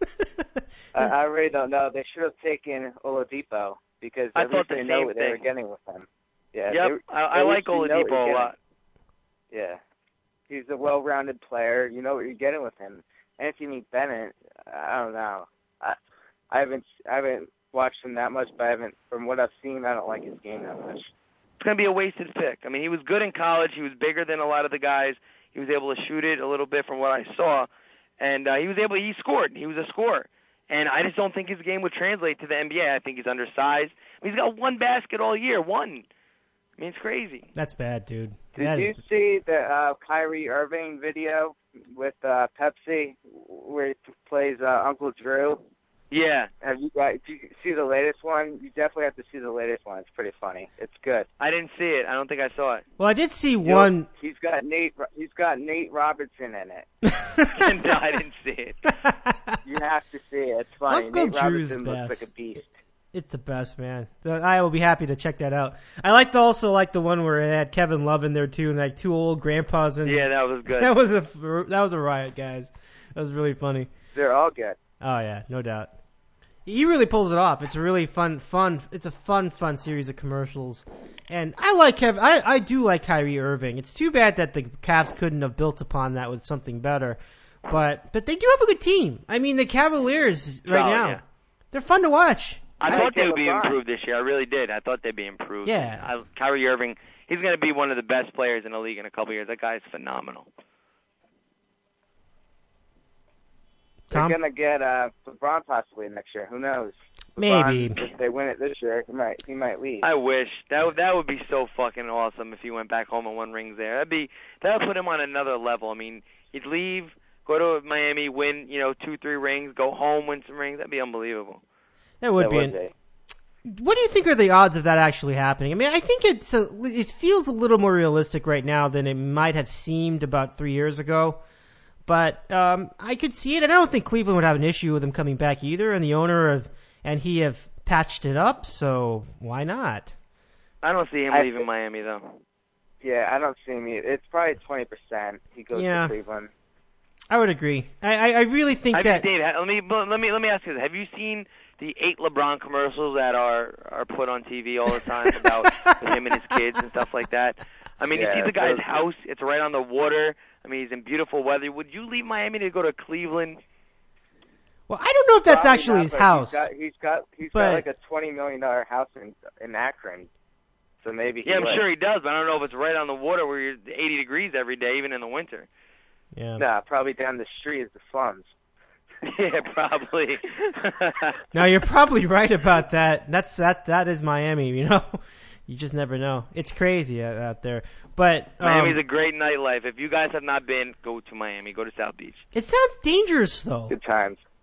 I really don't know. They should have taken Oladipo because I at thought least the they know same what they were thing. getting with him. Yeah, Yep, I like Oladipo a lot. Yeah, he's a well-rounded player. You know what you're getting with him. Anthony Bennett, I don't know. I haven't watched him that much, but from what I've seen, I don't like his game that much. It's going to be a wasted pick. I mean, he was good in college. He was bigger than a lot of the guys. He was able to shoot it a little bit from what I saw. And he scored. He was a scorer. And I just don't think his game would translate to the NBA. I think he's undersized. I mean, he's got one basket all year. One. I mean, it's crazy. That's bad, dude. Did you see the Kyrie Irving video with Pepsi where he plays Uncle Drew? Yeah. Did you see the latest one? You definitely have to see the latest one. It's pretty funny. It's good. I didn't see it. I don't think I saw it. Well, I did see one. He's got Nate Robertson in it. No, I didn't see it. You have to see it. It's funny. Uncle Nate Drew's Robertson best. looks like a beast. It's the best, man. I will be happy to check that out. I also like the one where it had Kevin Love in there too, and like two old grandpas. And yeah, that was good. That was a riot, guys. That was really funny. They're all good. Oh yeah, no doubt. He really pulls it off. It's a really fun. It's a fun series of commercials, and I like I do like Kyrie Irving. It's too bad that the Cavs couldn't have built upon that with something better, but they do have a good team. I mean, the Cavaliers now, they're fun to watch. I thought they would be improved this year. I really did. I thought they'd be improved. Yeah. Kyrie Irving, he's going to be one of the best players in the league in a couple years. That guy's phenomenal. Tom? They're going to get LeBron possibly next year. Who knows? Maybe. LeBron, if they win it this year, he might leave. I wish. That would be so fucking awesome if he went back home and won rings there. That would put him on another level. I mean, he'd leave, go to Miami, win 2-3 rings, go home, win some rings. That'd be unbelievable. That would be. What do you think are the odds of that actually happening? I mean, I think it feels a little more realistic right now than it might have seemed about 3 years ago. But I could see it, and I don't think Cleveland would have an issue with him coming back either. And the owner and he have patched it up, so why not? I don't see him leaving Miami though. Yeah, I don't see him either. It's probably 20%. He goes to Cleveland. I would agree. I really think that. Dave, let me ask you this: have you seen the 8 LeBron commercials that are put on TV all the time about him and his kids and stuff like that? I mean, you see the guy's house; it's right on the water. I mean, he's in beautiful weather. Would you leave Miami to go to Cleveland? Well, I don't know if that's Probably actually not, his but house. He's got like a $20 million house in Akron, so maybe. I'm sure he does, but I don't know if it's right on the water where you're 80 degrees every day, even in the winter. Yeah. Nah, probably down the street is the slums. Yeah, probably. No, you're probably right about that. That is Miami. You just never know. It's crazy out there. But Miami's a great nightlife. If you guys have not been, go to Miami. Go to South Beach. It sounds dangerous, though. Good times.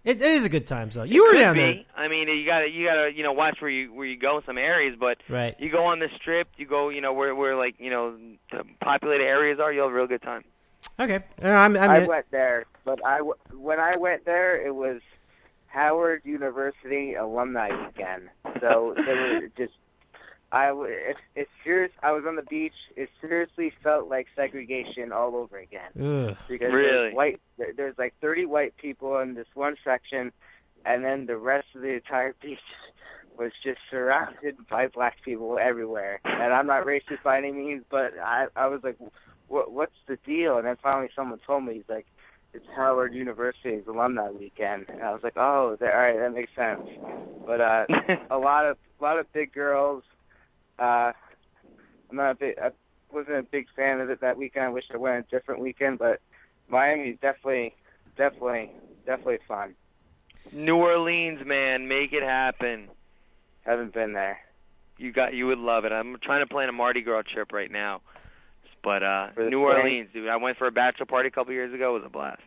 It is a good time, though. You were down there. I mean, you gotta watch where you go in some areas, but right. You go on the strip, you go where like the populated areas are, you'll have a real good time. Okay. I went there, but when I went there, it was Howard University alumni weekend. So they were just it's serious. I was on the beach. It seriously felt like segregation all over again. Ugh. Because really? there's like 30 white people in this one section, and then the rest of the entire beach was just surrounded by black people everywhere. And I'm not racist by any means, but I was like, what's the deal? And then finally someone told me, he's like, it's Howard University's alumni weekend. And I was like, oh, all right, that makes sense. But a lot of big girls. I wasn't a big fan of it that weekend. I wish I went a different weekend, but Miami's definitely fun. New Orleans, man, make it happen. Haven't been there. You would love it. I'm trying to plan a Mardi Gras trip right now. But New Orleans, dude. I went for a bachelor party a couple years ago. It was a blast.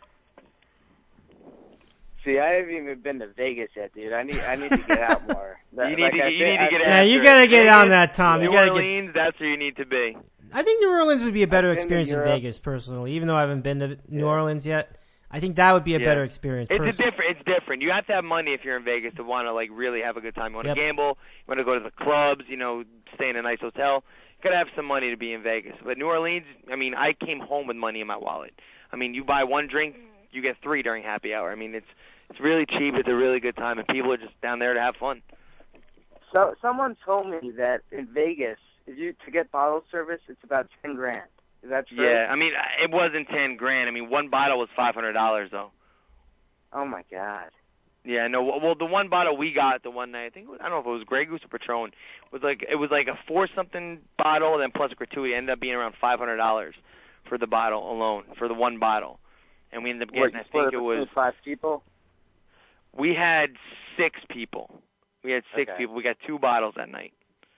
See, I haven't even been to Vegas yet, dude. I need to get out more. You need to get out. Yeah, you gotta get on that, Tom. New Orleans, that's where you need to be. I think New Orleans would be a better experience than Vegas, personally. Even though I haven't been to New Orleans yet, I think that would be a better experience. It's different. You have to have money if you're in Vegas to want to like really have a good time. You want to gamble. You want to go to the clubs. Stay in a nice hotel. You gotta have some money to be in Vegas. But New Orleans, I mean, I came home with money in my wallet. I mean, you buy one drink, you get 3 during happy hour. I mean, it's really cheap. It's a really good time, and people are just down there to have fun. So someone told me that in Vegas, to get bottle service, it's about $10,000. Is that true? Yeah, I mean, it wasn't $10,000. I mean, one bottle was $500 though. Oh my God. Yeah, no. Well, the one bottle we got the one night, I don't know if it was Grey Goose or Patron. It was like a 4-something bottle, then plus a gratuity. It ended up being around $500 for the bottle alone, for the one bottle, and we ended up getting. I think it was 5 people. We had 6 people. We had 6 people. We got 2 bottles that night.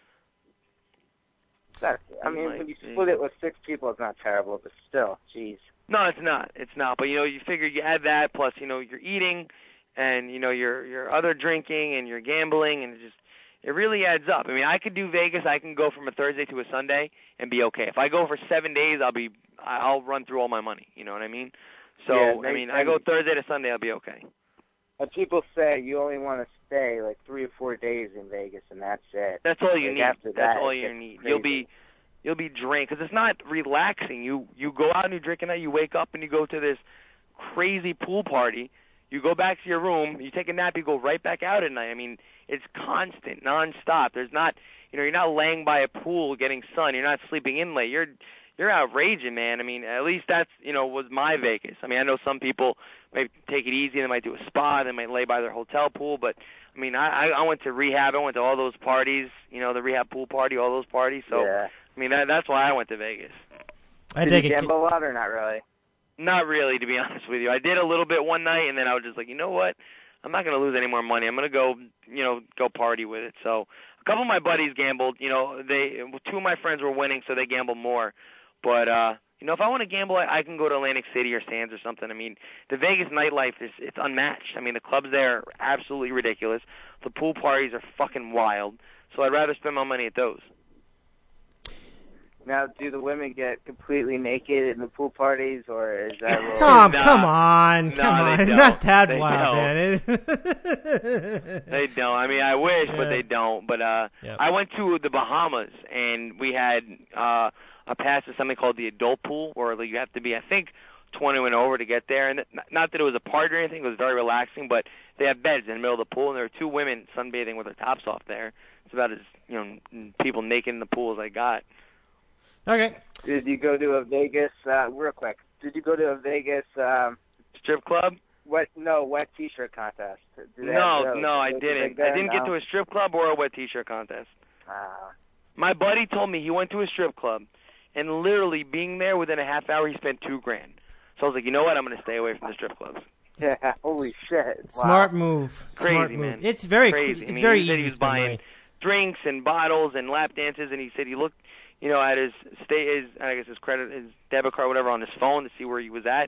I mean, when you split it with 6 people, it's not terrible, but still, jeez. No, it's not. It's not. But you figure you add that plus you're eating, and your other drinking and you're gambling, and it really adds up. I mean, I could do Vegas. I can go from a Thursday to a Sunday and be okay. If I go for 7 days, I'll run through all my money. You know what I mean? So I mean, I go Thursday to Sunday, I'll be okay. But people say you only want to stay like 3 or 4 days in Vegas, and that's it. That's all you need. After that's that, all you need. You'll be drained because it's not relaxing. You go out and you drink at night. You wake up and you go to this crazy pool party. You go back to your room. You take a nap. You go right back out at night. I mean, it's constant, nonstop. There's not, you're not laying by a pool getting sun. You're not sleeping in late. You're outraging, man. I mean, at least that's, was my Vegas. I mean, I know some people might take it easy. They might do a spa. They might lay by their hotel pool. But, I mean, I went to rehab. I went to all those parties, the rehab pool party, all those parties. So, yeah. I mean, that's why I went to Vegas. Did you gamble a lot or not really? Not really, to be honest with you. I did a little bit one night, and then I was just like, you know what? I'm not going to lose any more money. I'm going to go party with it. So a couple of my buddies gambled. 2 of my friends were winning, so they gambled more. But, if I want to gamble, I can go to Atlantic City or Sands or something. I mean, the Vegas nightlife it's unmatched. I mean, the clubs there are absolutely ridiculous. The pool parties are fucking wild. So I'd rather spend my money at those. Now, do the women get completely naked in the pool parties, or is that... Tom, come on. It's not that they wild, man. They don't. I mean, I wish, but they don't. But I went to the Bahamas, and we had a pass to something called the adult pool, where you have to be, I think, 21 and over to get there. And not that it was a party or anything. It was very relaxing, but they have beds in the middle of the pool, and there were 2 women sunbathing with their tops off there. It's about as, people naked in the pool as I got. Okay. Did you go to a Vegas, real quick, did you go to a Vegas... strip club? Wet T-shirt contest. No, I didn't. I didn't get to a strip club or a wet T-shirt contest. My buddy told me he went to a strip club, and literally being there within a half hour, he spent $2,000. So I was like, you know what? I'm going to stay away from the strip clubs. Yeah, holy shit. Smart move. Crazy, Smart man. Move. It's very crazy. It's very he said easy he was to spend buying money. drinks and bottles and lap dances, and he said he looked, at his debit card, whatever, on his phone to see where he was at,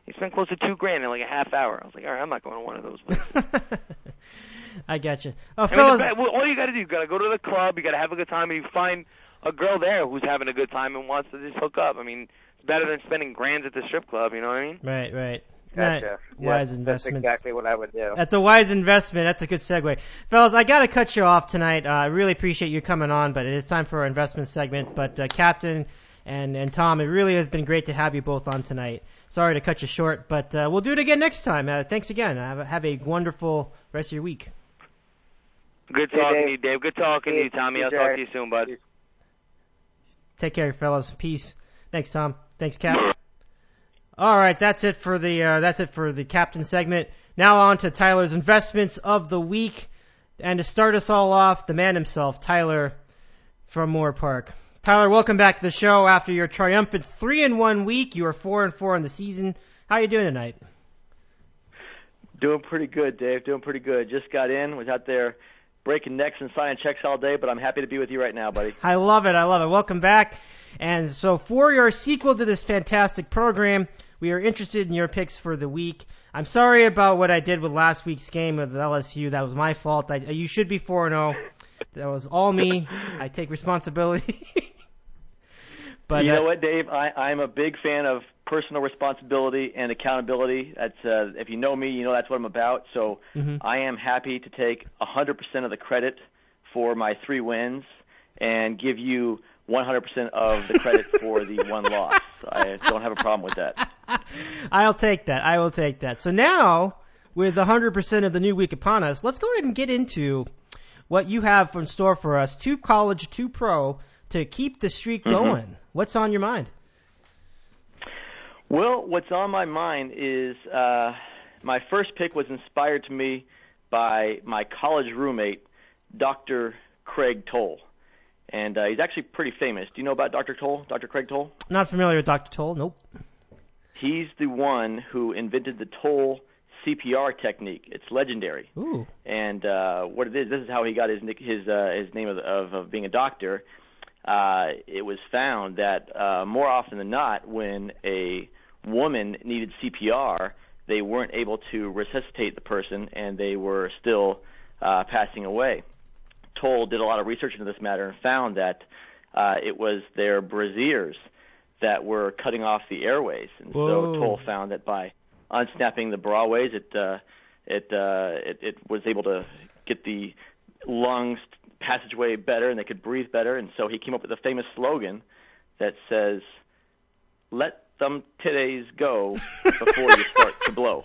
He spent close to $2,000 in like a half hour. I was like, all right, I'm not going to one of those places. I got you. Oh, fellas, fellas, all you got to do, you got to go to the club, you got to have a good time, and you find a girl there who's having a good time and wants to just hook up. I mean, it's better than spending grand at the strip club, you know what I mean? Right. Gotcha. Wise That's investment. exactly what I would do. That's a wise investment. That's a good segue. Fellas, I got to cut you off tonight. I really appreciate you coming on, but it is time for our investment segment. But Captain and Tom, it really has been great to have you both on tonight. Sorry to cut you short, but we'll do it again next time. Thanks again. Have a wonderful rest of your week. Good talking to you, Dave. Good talking to you, Tommy. I'll talk to you soon, bud. Take care, fellas. Peace. Thanks, Tom. Thanks, Cap. All right, that's it for the Captain segment. Now on to Tyler's investments of the week, and to start us all off, the man himself, Tyler from Moore Park. Tyler, welcome back to the show after your triumphant 3-1 week. You are 4-4 in the season. How are you doing tonight? Doing pretty good, Dave. Doing pretty good. Just got in. Was out there breaking necks and signing checks all day, but I'm happy to be with you right now, buddy. I love it. Welcome back. And so for your sequel to this fantastic program, we are interested in your picks for the week. I'm sorry about what I did with last week's game with LSU. That was my fault. You should be 4-0. That was all me. I take responsibility. But you know what, Dave? I'm a big fan of personal responsibility and accountability. That's if you know me, you know that's what I'm about. So I am happy to take 100% of the credit for my 3 wins and give you 100% of the credit for the 1 loss. I don't have a problem with that. I'll take that. I will take that. So now, with 100% of the new week upon us, let's go ahead and get into what you have in store for us. 2 college, 2 pro to keep the streak going. What's on your mind? Well, what's on my mind is my first pick was inspired to me by my college roommate, Dr. Craig Toll. And he's actually pretty famous. Do you know about Dr. Toll, Dr. Craig Toll? Not familiar with Dr. Toll, nope. He's the one who invented the Toll CPR technique. It's legendary. Ooh. And what it is, this is how he got his name of being a doctor. It was found that more often than not, when a woman needed CPR, they weren't able to resuscitate the person, and they were still passing away. Toll did a lot of research into this matter and found that it was their brassieres that were cutting off the airways. And so Toll found that by unsnapping the bra-ways, it was able to get the lungs passageway better and they could breathe better. And so he came up with a famous slogan that says, "Let them titties go before you start to blow."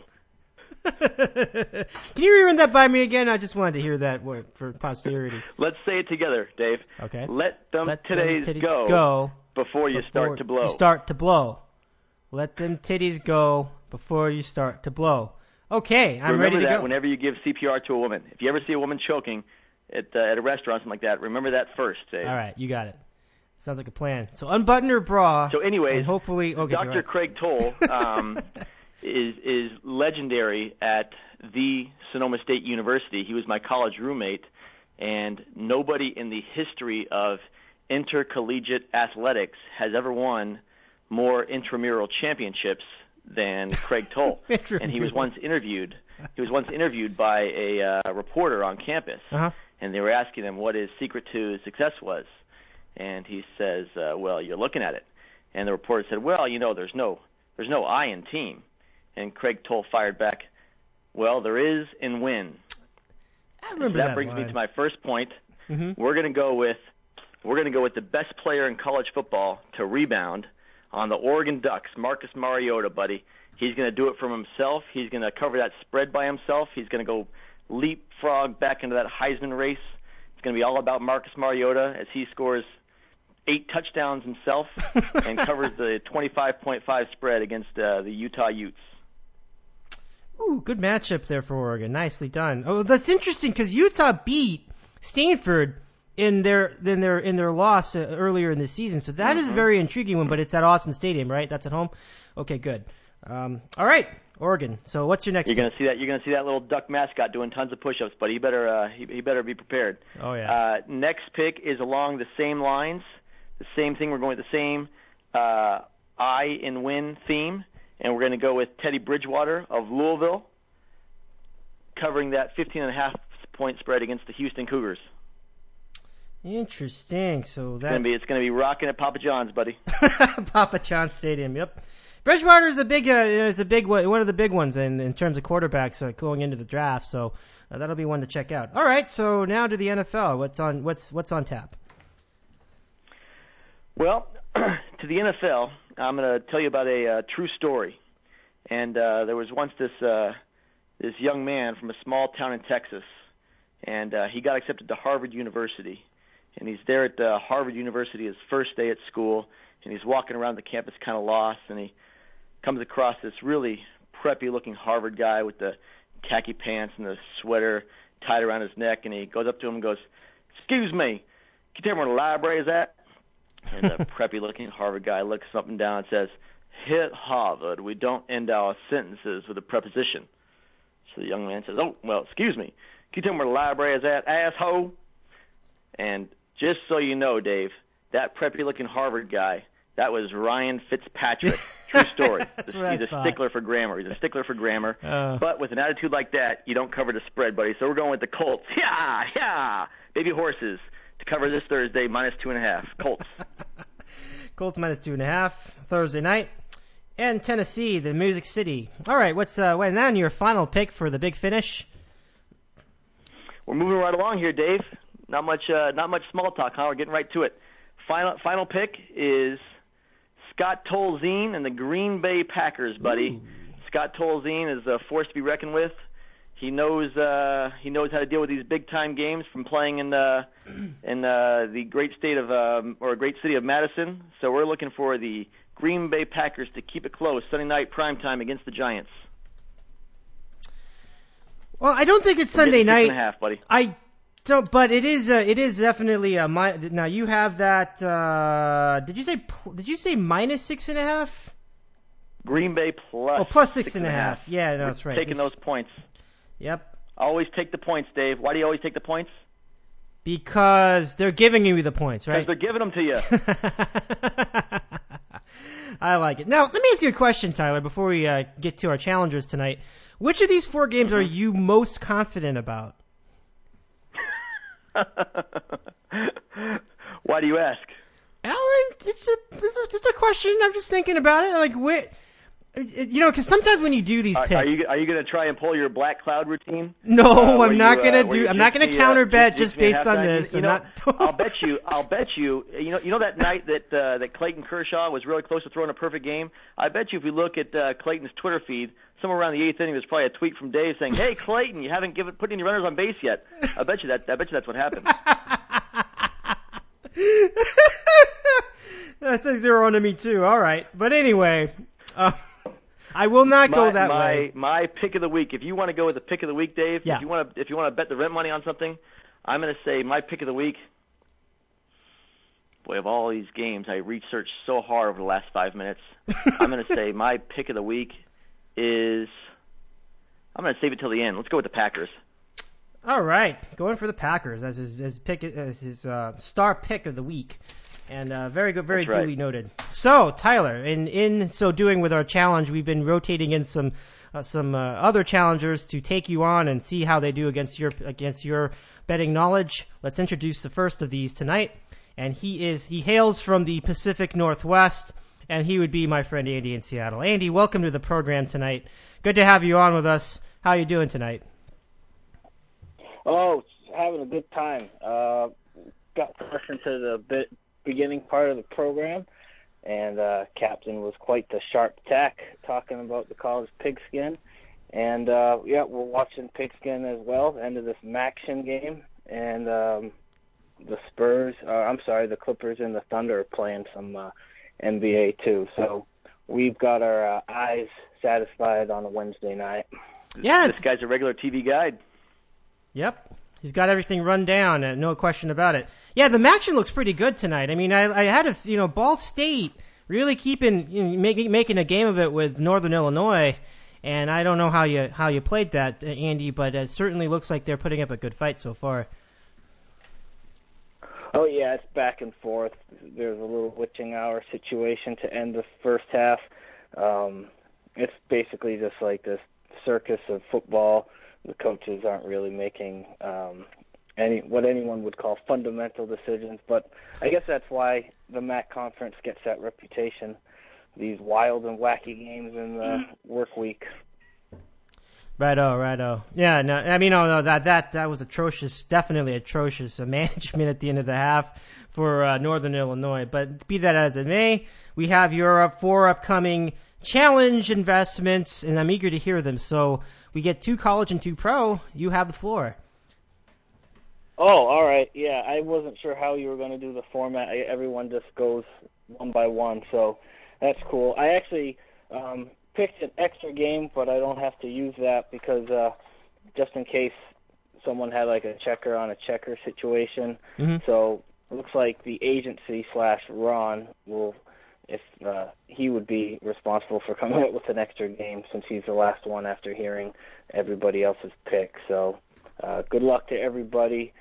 Can you rerun that by me again? I just wanted to hear that word for posterity. Let's say it together, Dave. Okay. Let them titties go before you start to blow. You start to blow. Let them titties go before you start to blow. Okay, I'm ready to go. Remember that whenever you give CPR to a woman. If you ever see a woman choking at a restaurant, something like that, remember that first, Dave. All right, you got it. Sounds like a plan. So unbutton her bra. So anyways, and hopefully, okay, Dr. right. Craig Toll is legendary at the Sonoma State University. He was my college roommate, and nobody in the history of intercollegiate athletics has ever won more intramural championships than Craig Toll. And he was once interviewed. He was once interviewed by a reporter on campus, and they were asking him what his secret to success was. And he says, "Well, you're looking at it." And the reporter said, "Well, you know, there's no I in team." And Craig Toll fired back, "Well, there is in win." I remember that brings me to my first point. We're going to go with the best player in college football to rebound on the Oregon Ducks, Marcus Mariota, buddy. He's going to do it from himself. He's going to cover that spread by himself. He's going to go leapfrog back into that Heisman race. It's going to be all about Marcus Mariota as he scores 8 touchdowns himself and covers the 25.5 spread against the Utah Utes. Ooh, good matchup there for Oregon. Nicely done. Oh, that's interesting because Utah beat Stanford in their loss earlier in the season. So that is a very intriguing one, but it's at Austin Stadium, right? That's at home. Okay, good. All right, Oregon. So what's your next? You're going to see that. You're going to see that little duck mascot doing tons of push-ups, but he better be prepared. Oh yeah. Next pick is along the same lines. The same thing. We're going with the same I in win theme, and we're going to go with Teddy Bridgewater of Louisville, covering that 15.5-point spread against the Houston Cougars. Interesting. So It's going to be rocking at Papa John's, buddy. Papa John Stadium. Yep. Bridgewater is a big one of the big ones in terms of quarterbacks going into the draft. So that'll be one to check out. All right. So now to the NFL. What's on tap? Well, to the NFL, I'm going to tell you about a true story. And there was once this young man from a small town in Texas, and he got accepted to Harvard University. And he's there at Harvard University his first day at school, and he's walking around the campus kind of lost, and he comes across this really preppy-looking Harvard guy with the khaki pants and the sweater tied around his neck, and he goes up to him and goes, "Excuse me, can you tell me where the library is at?" And the preppy-looking Harvard guy looks up and down and says, "Hit Harvard, we don't end our sentences with a preposition." So the young man says, "Oh, well, excuse me, can you tell me where the library is at, asshole?" And just so you know, Dave, that preppy-looking Harvard guy, that was Ryan Fitzpatrick. True story. He's a stickler for grammar. But with an attitude like that, you don't cover the spread, buddy. So we're going with the Colts. Yeah, baby horses to cover this Thursday, -2.5. Colts. Colts -2.5 Thursday night. And Tennessee, the Music City. All right, what's then your final pick for the big finish? We're moving right along here, Dave. Not much small talk, huh? We're getting right to it. Final pick is Scott Tolzien and the Green Bay Packers, buddy. Ooh. Scott Tolzien is a force to be reckoned with. He knows how to deal with these big time games from playing in the great state of or great city of Madison. So we're looking for the Green Bay Packers to keep it close Sunday night primetime against the Giants. Well, I don't think it's Sunday night. 6.5, buddy. But it is definitely a now you have that. Did you say -6.5? Green Bay plus. Oh, plus 6.5. Yeah, no, that's right. Taking those points. Yep. Always take the points, Dave. Why do you always take the points? Because they're giving you the points, right? Because they're giving them to you. I like it. Now, let me ask you a question, Tyler, before we get to our challengers tonight. Which of these four games are you most confident about? Why do you ask? Alan, it's a question. I'm just thinking about it. Like, because sometimes when you do these picks, are you going to try and pull your Black Cloud routine? No, I'm not going to do. I'm not going to counter bet just based on this. I'll bet you. You know that night that Clayton Kershaw was really close to throwing a perfect game. I bet you if we look at Clayton's Twitter feed, somewhere around the 8th inning, there's probably a tweet from Dave saying, "Hey, Clayton, you haven't put any runners on base yet." I bet you that's what happened. That's a 0 to me too. All right, but anyway, I will not go that way. My pick of the week. If you want to go with the pick of the week, Dave, yeah. if you want to bet the rent money on something, I'm going to say my pick of the week. Boy, of all these games, I researched so hard over the last 5 minutes. I'm going to say my pick of the week is. I'm going to save it till the end. Let's go with the Packers. All right, going for the Packers as his star pick of the week, and very good, very That's right. duly noted. So, Tyler, in so doing with our challenge, we've been rotating in some other challengers to take you on and see how they do against your betting knowledge. Let's introduce the first of these tonight, and he hails from the Pacific Northwest, and he would be my friend Andy in Seattle. Andy, welcome to the program tonight. Good to have you on with us. How are you doing tonight? Oh, having a good time. Got first into the beginning part of the program, and Captain was quite the sharp tack talking about the college pigskin. And, we're watching pigskin as well, end of this Maction game. And the Clippers and the Thunder are playing some NBA too. So we've got our eyes satisfied on a Wednesday night. Yeah, this guy's a regular TV guide. Yep. He's got everything run down, no question about it. Yeah, the Maction looks pretty good tonight. I mean, I had Ball State really making a game of it with Northern Illinois, and I don't know how you played that, Andy, but it certainly looks like they're putting up a good fight so far. Oh yeah, it's back and forth. There's a little witching hour situation to end the first half. it's basically just like this circus of football. The coaches aren't really making what anyone would call fundamental decisions, but I guess that's why the MAC conference gets that reputation. These wild and wacky games in the work week. Righto. Yeah, no, I mean, no, that was atrocious, definitely atrocious management at the end of the half for Northern Illinois. But be that as it may, we have your 4 upcoming challenge investments, and I'm eager to hear them. So we get 2 college and 2 pro. You have the floor. Oh, all right. Yeah, I wasn't sure how you were going to do the format. Everyone just goes one by one, so that's cool. I actually picked an extra game, but I don't have to use that because just in case someone had like a checker on a checker situation. Mm-hmm. So it looks like the agency / Ron will, if he would be responsible for coming up with an extra game since he's the last one after hearing everybody else's pick. So good luck to everybody.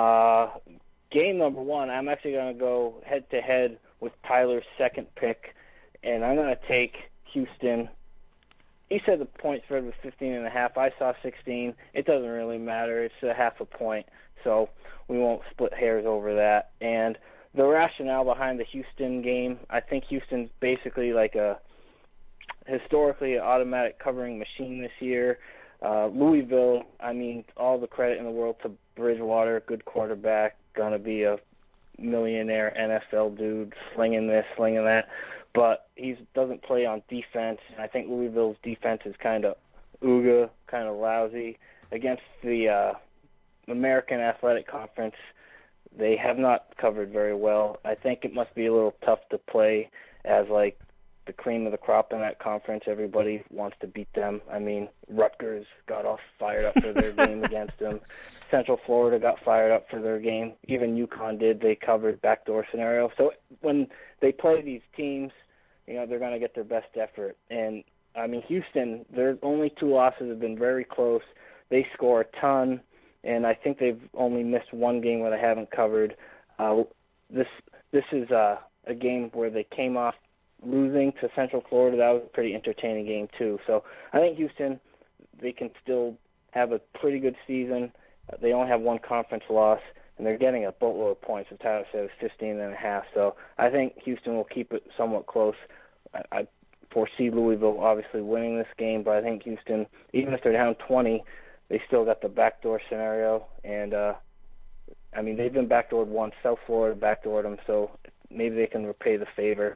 Game number 1, I'm actually going to go head-to-head with Tyler's second pick, and I'm going to take Houston. He said the point spread was 15.5. I saw 16. It doesn't really matter. It's a half a point, so we won't split hairs over that. And the rationale behind the Houston game, I think Houston's basically like a historically automatic covering machine this year. Louisville, I mean, all the credit in the world to Bridgewater, good quarterback, going to be a millionaire NFL dude, slinging this, slinging that. But he doesn't play on defense. I think Louisville's defense is kind of ooga, kind of lousy. Against the American Athletic Conference, they have not covered very well. I think it must be a little tough to play as like the cream of the crop in that conference. Everybody wants to beat them. I mean, Rutgers got all fired up for their game against them. Central Florida got fired up for their game. Even UConn did. They covered backdoor scenario. So when they play these teams, you know, they're going to get their best effort. And, I mean, Houston, their only 2 losses have been very close. They score a ton, and I think they've only missed 1 game where they haven't covered. This is a game where they came off losing to Central Florida. That was a pretty entertaining game, too. So I think Houston, they can still have a pretty good season. They only have 1 conference loss, and they're getting a boatload of points. As Tyler said, it's 15.5. So I think Houston will keep it somewhat close. I foresee Louisville obviously winning this game, but I think Houston, even if they're down 20, they still got the backdoor scenario. And, I mean, they've been backdoored once. South Florida backdoored them, so maybe they can repay the favor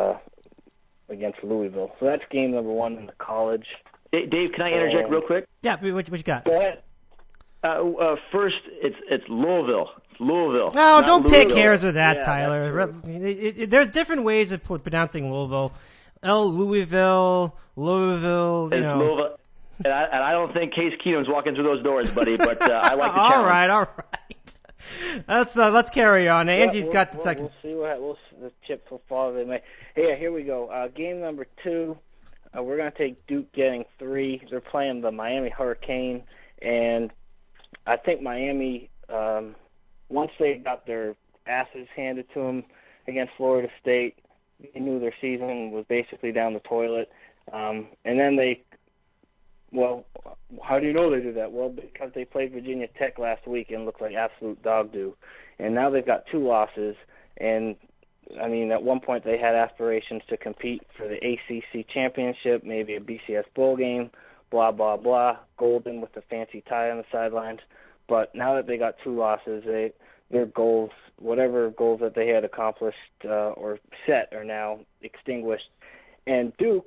against Louisville. So that's game number 1 in the college. Dave, can I interject real quick? Yeah, what you got? Go ahead. First, it's Louisville. It's Louisville. No, don't Louisville. pick hairs with that, Tyler. There's different ways of pronouncing Louisville. Louisville, you know. Louisville. And I don't think Case Keenum's walking through those doors, buddy, but I like the challenge. All right. Let's carry on. Angie's got the second. We'll see the chips will fall. They may. Hey, here we go. Game number 2. We're going to take Duke getting 3. They're playing the Miami Hurricane, and I think Miami, once they got their asses handed to them against Florida State, they knew their season was basically down the toilet. And then how do you know they do that? Well, because they played Virginia Tech last week and looked like absolute dog do. And now they've got 2 losses. And, I mean, at one point they had aspirations to compete for the ACC championship, maybe a BCS bowl game, blah, blah, blah, golden with the fancy tie on the sidelines. But now that they got 2 losses, their goals, whatever goals that they had accomplished or set, are now extinguished. And Duke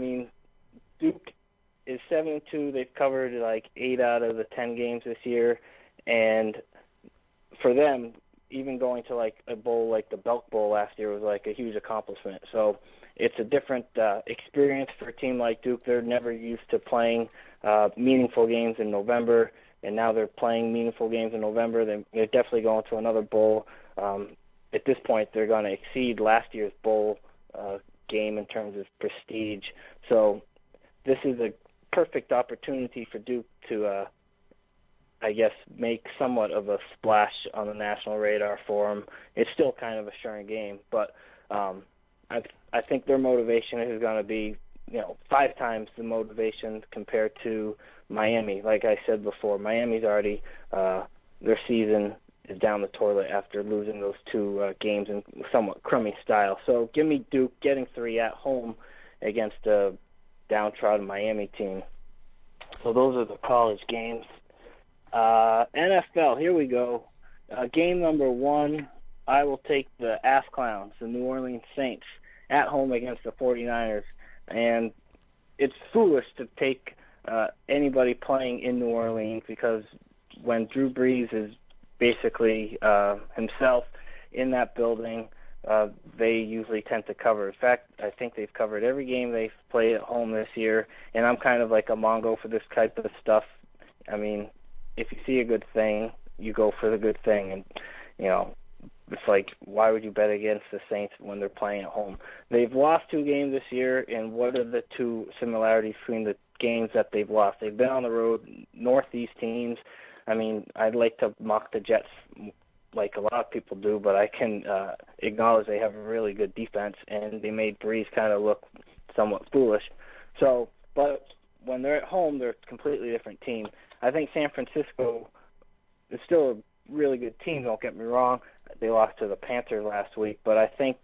is 7-2. They've covered like 8 out of the 10 games this year, and for them, even going to like a bowl like the Belk Bowl last year was like a huge accomplishment. So it's a different experience for a team like Duke. They're never used to playing meaningful games in November, and now they're playing meaningful games in November. They're definitely going to another bowl. At this point, they're going to exceed last year's bowl game in terms of prestige. So this is a perfect opportunity for Duke to, I guess, make somewhat of a splash on the national radar for them. It's still kind of a sharing game, but I think their motivation is going to be 5 times the motivation compared to Miami. Like I said before, Miami's already their season is down the toilet after losing those 2 games in somewhat crummy style. So give me Duke getting 3 at home against a downtrodden Miami team. So those are the college games. NFL, here we go. Game number 1, I will take the Ass Clowns, the New Orleans Saints, at home against the 49ers. And it's foolish to take anybody playing in New Orleans, because when Drew Brees is basically himself in that building, they usually tend to cover. In fact, I think they've covered every game they've played at home this year, and I'm kind of like a Mongo for this type of stuff. I mean, if you see a good thing, you go for the good thing, and, it's like, why would you bet against the Saints when they're playing at home? They've lost 2 games this year, and what are the 2 similarities between the games that they've lost? They've been on the road, Northeast teams. I mean, I'd like to mock the Jets like a lot of people do, but I can acknowledge they have a really good defense, and they made Breeze kind of look somewhat foolish. So, but when they're at home, they're a completely different team. I think San Francisco is still a really good team, don't get me wrong. They lost to the Panthers last week, but I think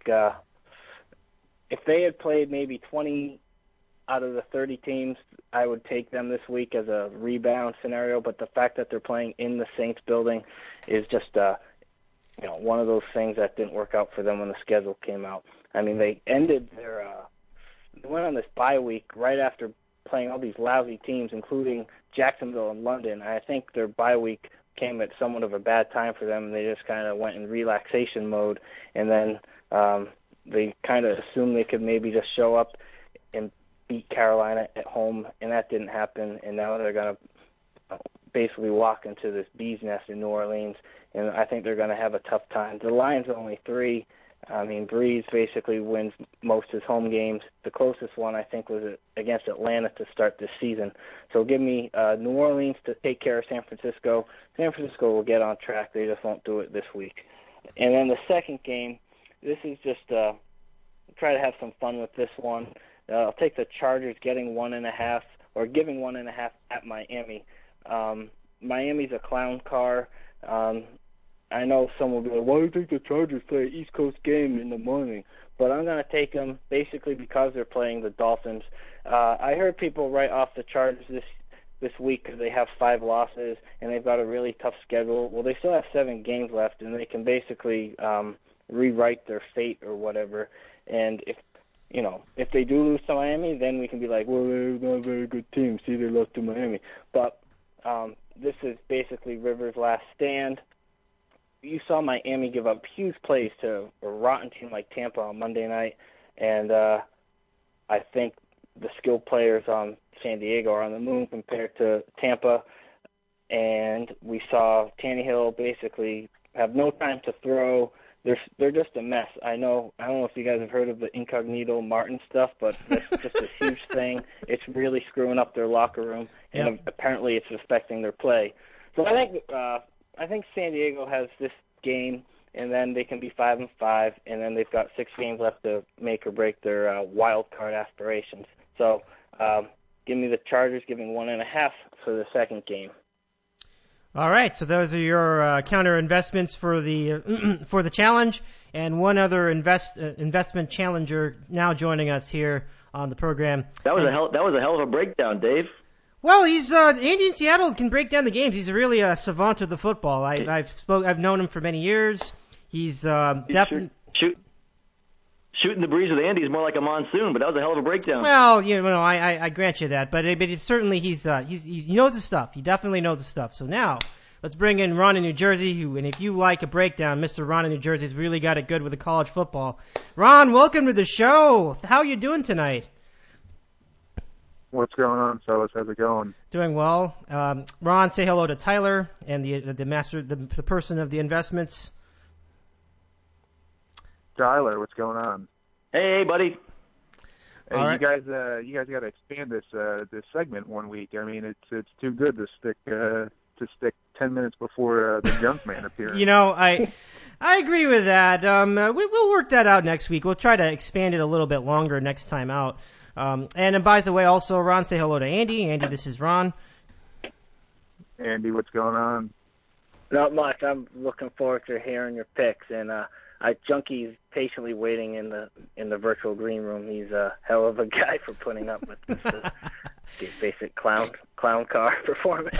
if they had played maybe 20 out of the 30 teams, I would take them this week as a rebound scenario. But the fact that they're playing in the Saints building is just one of those things that didn't work out for them when the schedule came out. I mean, they ended their they went on this bye week right after playing all these lousy teams, including Jacksonville and London. I think their bye week came at somewhat of a bad time for them, and they just kind of went in relaxation mode, and then they kind of assumed they could maybe just show up and beat Carolina at home, and that didn't happen, and now they're going to basically walk into this bee's nest in New Orleans, and I think they're going to have a tough time. The line's only 3. I mean, Breeze basically wins most of his home games. The closest one, I think, was against Atlanta to start this season. So give me New Orleans to take care of San Francisco. San Francisco will get on track. They just won't do it this week. And then the second game, this is just try to have some fun with this one. I'll take the Chargers getting 1.5 or giving 1.5 at Miami. Miami's a clown car. I know some will be like, why do you think the Chargers play an East Coast game in the morning? But I'm going to take them basically because they're playing the Dolphins. I heard people write off the Chargers this week because they have 5 losses and they've got a really tough schedule. Well, they still have 7 games left, and they can basically rewrite their fate or whatever. And if they do lose to Miami, then we can be like, well, they're not a very good team. See, they lost to Miami. But this is basically Rivers' last stand. You saw Miami give up huge plays to a rotten team like Tampa on Monday night, and I think the skilled players on San Diego are on the moon compared to Tampa, and we saw Tannehill basically have no time to throw. They're just a mess. I don't know if you guys have heard of the incognito Martin stuff, but that's just a huge thing. It's really screwing up their locker room, and apparently it's affecting their play. So I think San Diego has this game, and then they can be 5-5, and then they've got 6 games left to make or break their wild card aspirations. So give me the Chargers giving 1.5 for the second game. All right, so those are your counter investments for the for the challenge, and one other investment challenger now joining us here on the program. That was a hell of a breakdown, Dave. Well, he's Andy in Seattle can break down the games. He's really a savant of the football. I've known him for many years. He's definitely shooting the breeze with Andy is more like a monsoon, but that was a hell of a breakdown. Well, I grant you that, but certainly he knows his stuff. He definitely knows his stuff. So now let's bring in Ron in New Jersey, and if you like a breakdown, Mr. Ron in New Jersey's really got it good with the college football. Ron, welcome to the show. How are you doing tonight? What's going on, fellas? How's it going? Doing well. Ron, say hello to Tyler and the master, the person of the investments. Tyler, what's going on? Hey, buddy. Hey, right. you guys got to expand this segment one week. I mean, it's too good to stick 10 minutes before the junk man appears. I agree with that. We'll work that out next week. We'll try to expand it a little bit longer next time out. And by the way, also, Ron, say hello to Andy. Andy, this is Ron. Andy, what's going on? Not much. I'm looking forward to hearing your picks, and Junkie's patiently waiting in the virtual green room. He's a hell of a guy for putting up with this basic clown car performance.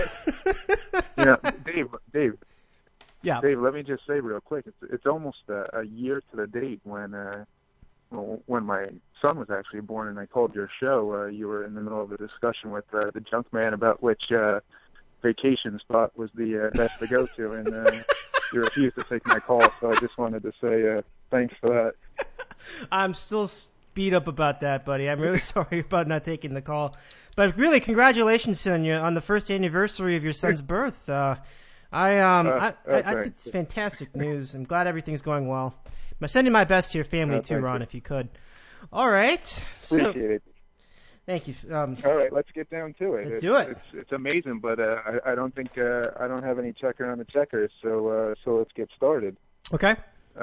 Dave. Yeah. Dave, let me just say real quick. It's almost a year to the date when my son was actually born, and I called your show. You were in the middle of a discussion with the junk man about which vacation spot was the best to go to, and you refused to take my call. So I just wanted to say thanks for that. I'm still beat up about that, buddy. I'm really sorry about not taking the call. But really, congratulations on you on the first anniversary of your son's birth. I think it's fantastic news. I'm glad everything's going well. I'm sending my best to your family too, Ron, if you could. All right. Appreciate it. Thank you. All right, let's get down to it. Let's do it. It's amazing, but I don't think I don't have any checker on the checkers, so let's get started. Okay.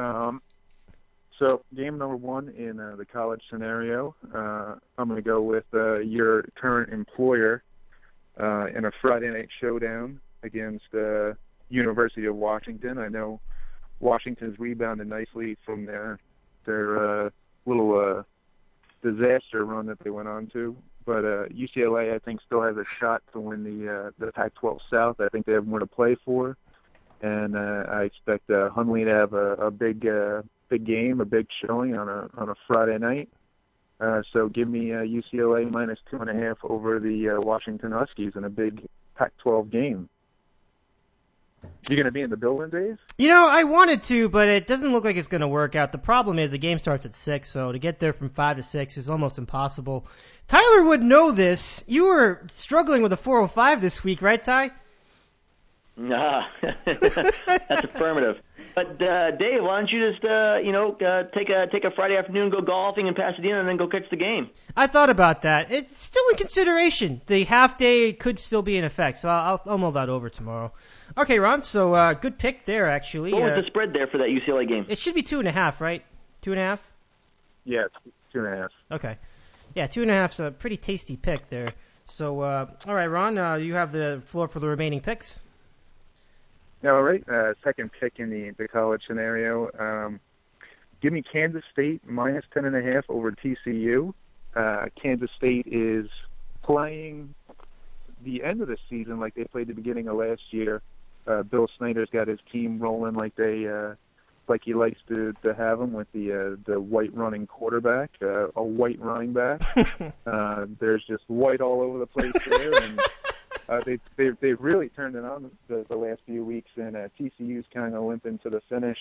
So game number one in the college scenario, I'm going to go with your current employer in a Friday night showdown against University of Washington. I know Washington's rebounded nicely from their little disaster run that they went on to, but UCLA I think still has a shot to win the Pac-12 South. I think they have more to play for, and I expect Hundley to have a big game, a big showing on a Friday night. So give me UCLA minus 2.5 over the Washington Huskies in a big Pac-12 game. You going to be in the building, Dave? I wanted to, but it doesn't look like it's going to work out. The problem is the game starts at 6, so to get there from 5 to 6 is almost impossible. Tyler would know this. You were struggling with a 405 this week, right, Ty? Nah, that's affirmative. But Dave, why don't you just take a Friday afternoon, go golfing in Pasadena, and then go catch the game? I thought about that. It's still in consideration. The half day could still be in effect, so I'll mull that over tomorrow. Okay, Ron. So good pick there, actually. What was the spread there for that UCLA game? It should be 2.5, right? 2.5. Yeah, it's 2.5. Okay. Yeah, 2.5's a pretty tasty pick there. So all right, Ron, you have the floor for the remaining picks. All right, second pick in the college scenario. Give me Kansas State minus 10.5 over TCU. Kansas State is playing the end of the season like they played the beginning of last year. Bill Snyder's got his team rolling like he likes to have them with the white running quarterback, a white running back. There's just white all over the place there, and they've really turned it on the last few weeks, and TCU's kind of limping to the finish.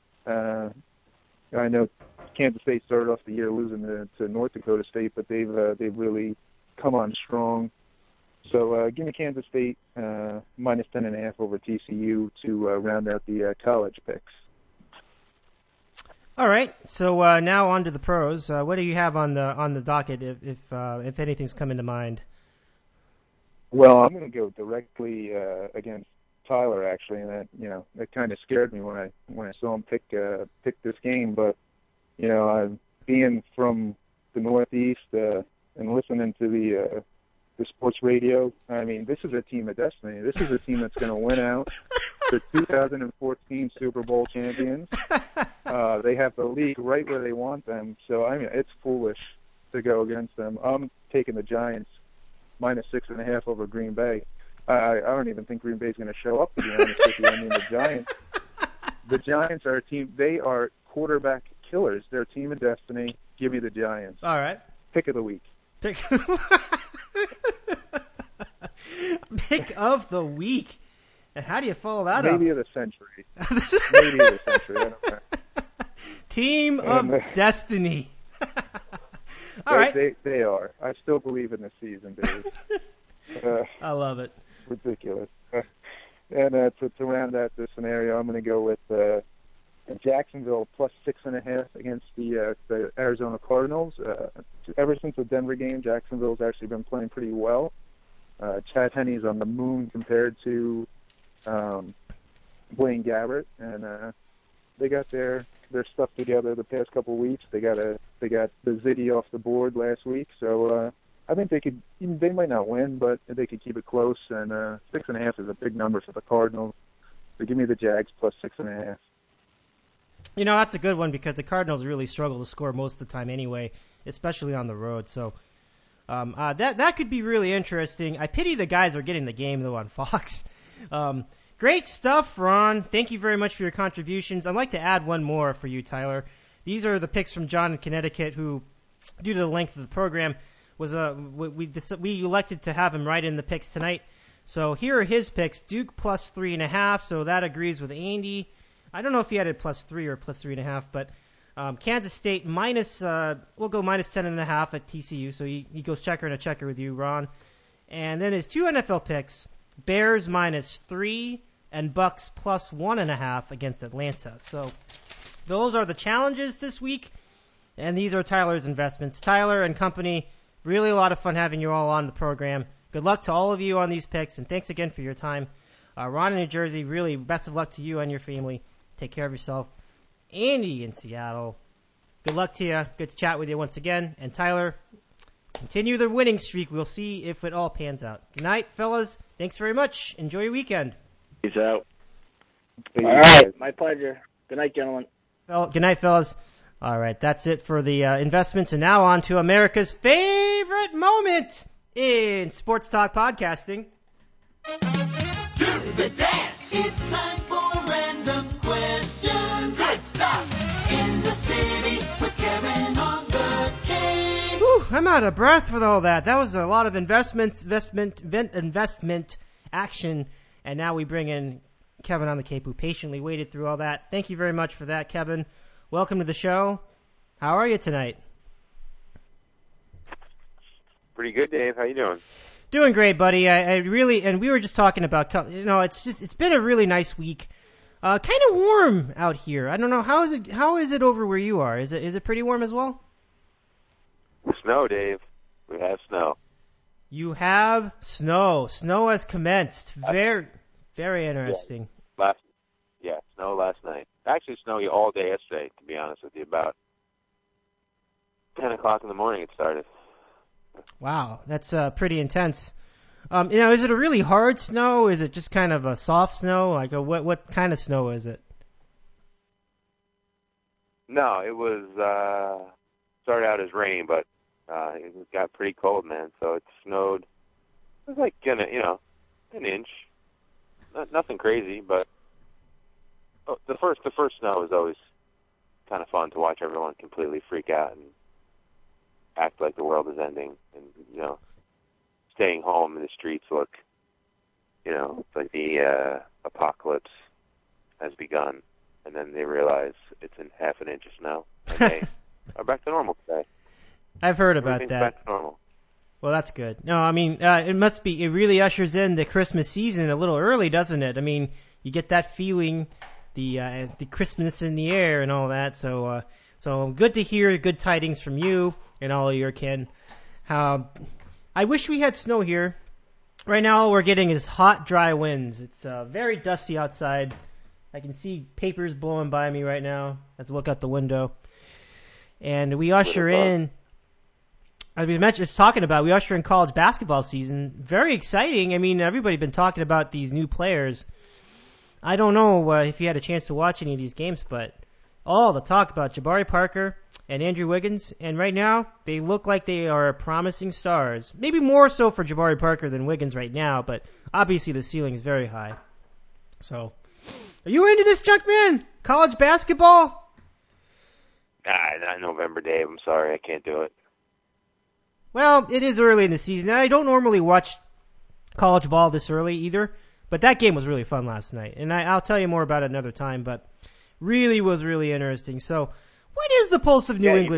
I know Kansas State started off the year losing to North Dakota State, but they've really come on strong. So give me Kansas State minus 10.5 over TCU to round out the college picks. All right. So now on to the pros. What do you have on the docket, if anything's coming to mind? Well, I'm going to go directly against Tyler, actually, and that kind of scared me when I saw him pick this game. But being from the Northeast and listening to the sports radio, I mean, this is a team of destiny. This is a team that's going to win out. The 2014 Super Bowl champions. They have the league right where they want them. So I mean, it's foolish to go against them. I'm taking the Giants minus 6.5 over Green Bay. I don't even think Green Bay's going to show up, to be honest with you. I mean, the Giants are a team. They are quarterback killers. They're a team of destiny. Give me the Giants. All right. Pick of the week. Pick of the week. And how do you follow that Maybe up? of the century. Maybe of the century. I don't know. Team of destiny. All right. They are. I still believe in the season, Dave. I love it. Ridiculous. And to round out this scenario, I'm going to go with Jacksonville plus 6.5 against the Arizona Cardinals. Ever since the Denver game, Jacksonville's actually been playing pretty well. Chad Henne's on the moon compared to Blaine Gabbert, and their stuff together the past couple of weeks. They got the Zitty off the board last week, so I think they might not win, but they could keep it close. And 6.5 is a big number for the Cardinals. So give me the Jags plus 6.5. That's a good one because the Cardinals really struggle to score most of the time anyway, especially on the road. So that could be really interesting. I pity the guys who are getting the game, though, on Fox. Great stuff, Ron. Thank you very much for your contributions. I'd like to add one more for you, Tyler. These are the picks from John in Connecticut, who, due to the length of the program, we elected to have him write in the picks tonight. So here are his picks. Duke plus 3.5, so that agrees with Andy. I don't know if he had it plus 3 or plus 3.5, but Kansas State we'll go minus 10.5 at TCU. So he goes checker and a checker with you, Ron. And then his 2 NFL picks, Bears minus 3 and Bucks plus 1.5 against Atlanta. So those are the challenges this week, and these are Tyler's investments. Tyler and company, really a lot of fun having you all on the program. Good luck to all of you on these picks, and thanks again for your time. Ron in New Jersey, really best of luck to you and your family. Take care of yourself. Andy in Seattle, good luck to you. Good to chat with you once again. And Tyler, continue the winning streak. We'll see if it all pans out. Good night, fellas. Thanks very much. Enjoy your weekend. Peace out. All right. My pleasure. Good night, gentlemen. Well, good night, fellas. All right. That's it for the investments. And now on to America's favorite moment in sports talk podcasting. Do the dance. It's time for random questions. Let's start in the city with Kevin on the Cape. Whew, I'm out of breath with all that. That was a lot of investment action. And now we bring in Kevin on the Cape, who patiently waited through all that. Thank you very much for that, Kevin. Welcome to the show. How are you tonight? Pretty good, Dave. How you doing? Doing great, buddy. I really, and we were just talking about, it's been a really nice week. Kind of warm out here. I don't know, how is it over where you are? Is it pretty warm as well? Snow, Dave. We have snow. You have snow. Snow has commenced. Very, very interesting. Yeah, snow last night. Actually, snowy all day yesterday, to be honest with you. About 10 o'clock in the morning it started. Wow, that's pretty intense. Is it a really hard snow? Is it just kind of a soft snow? Like what kind of snow is it? No, it was started out as rain, but it got pretty cold, man. So it snowed. It was like an inch. Nothing crazy, but the first snow is always kind of fun to watch everyone completely freak out and act like the world is ending, and staying home in the streets look, it's like the apocalypse has begun, and then they realize it's in half an inch of snow, and they are back to normal today. I've heard about that. Back to normal. Well, that's good. No, I mean, it really ushers in the Christmas season a little early, doesn't it? I mean, you get that feeling, the Christmas in the air and all that. So good to hear good tidings from you and all of your kin. I wish we had snow here. Right now, all we're getting is hot, dry winds. It's very dusty outside. I can see papers blowing by me right now as I look out the window. And we usher in, as we mentioned, we usher in college basketball season. Very exciting. I mean, everybody's been talking about these new players. I don't know if you had a chance to watch any of these games, but all the talk about Jabari Parker and Andrew Wiggins, and right now they look like they are promising stars. Maybe more so for Jabari Parker than Wiggins right now, but obviously the ceiling is very high. So, are you into this, Junkman? College basketball? Not November, Dave. I'm sorry, I can't do it. Well, it is early in the season. I don't normally watch college ball this early either, but that game was really fun last night, and I'll tell you more about it another time, but really was really interesting. So, what is the pulse of New England?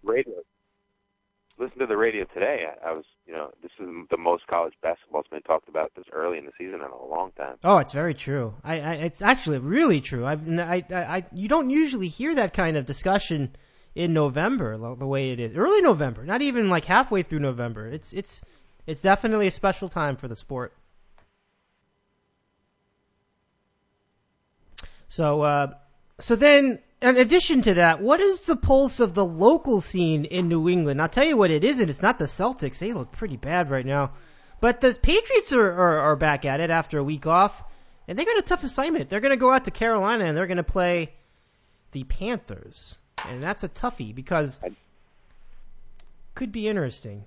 Listen to the radio today. This is the most college basketball's been talked about this early in the season in a long time. Oh, it's very true. It's actually really true. You don't usually hear that kind of discussion in November the way it is. Early November, not even like halfway through November. It's definitely a special time for the sport. So So then, in addition to that, what is the pulse of the local scene in New England? I'll tell you what it isn't. It's not the Celtics. They look pretty bad right now. But the Patriots are back at it after a week off, and they got a tough assignment. They're going to go out to Carolina, and they're going to play the Panthers. And that's a toughie because could be interesting.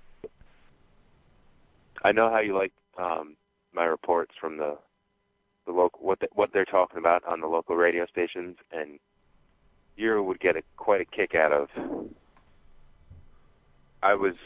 I know how you like my reports from the local, what they're talking about on the local radio stations, and you would get quite a kick out of. I was,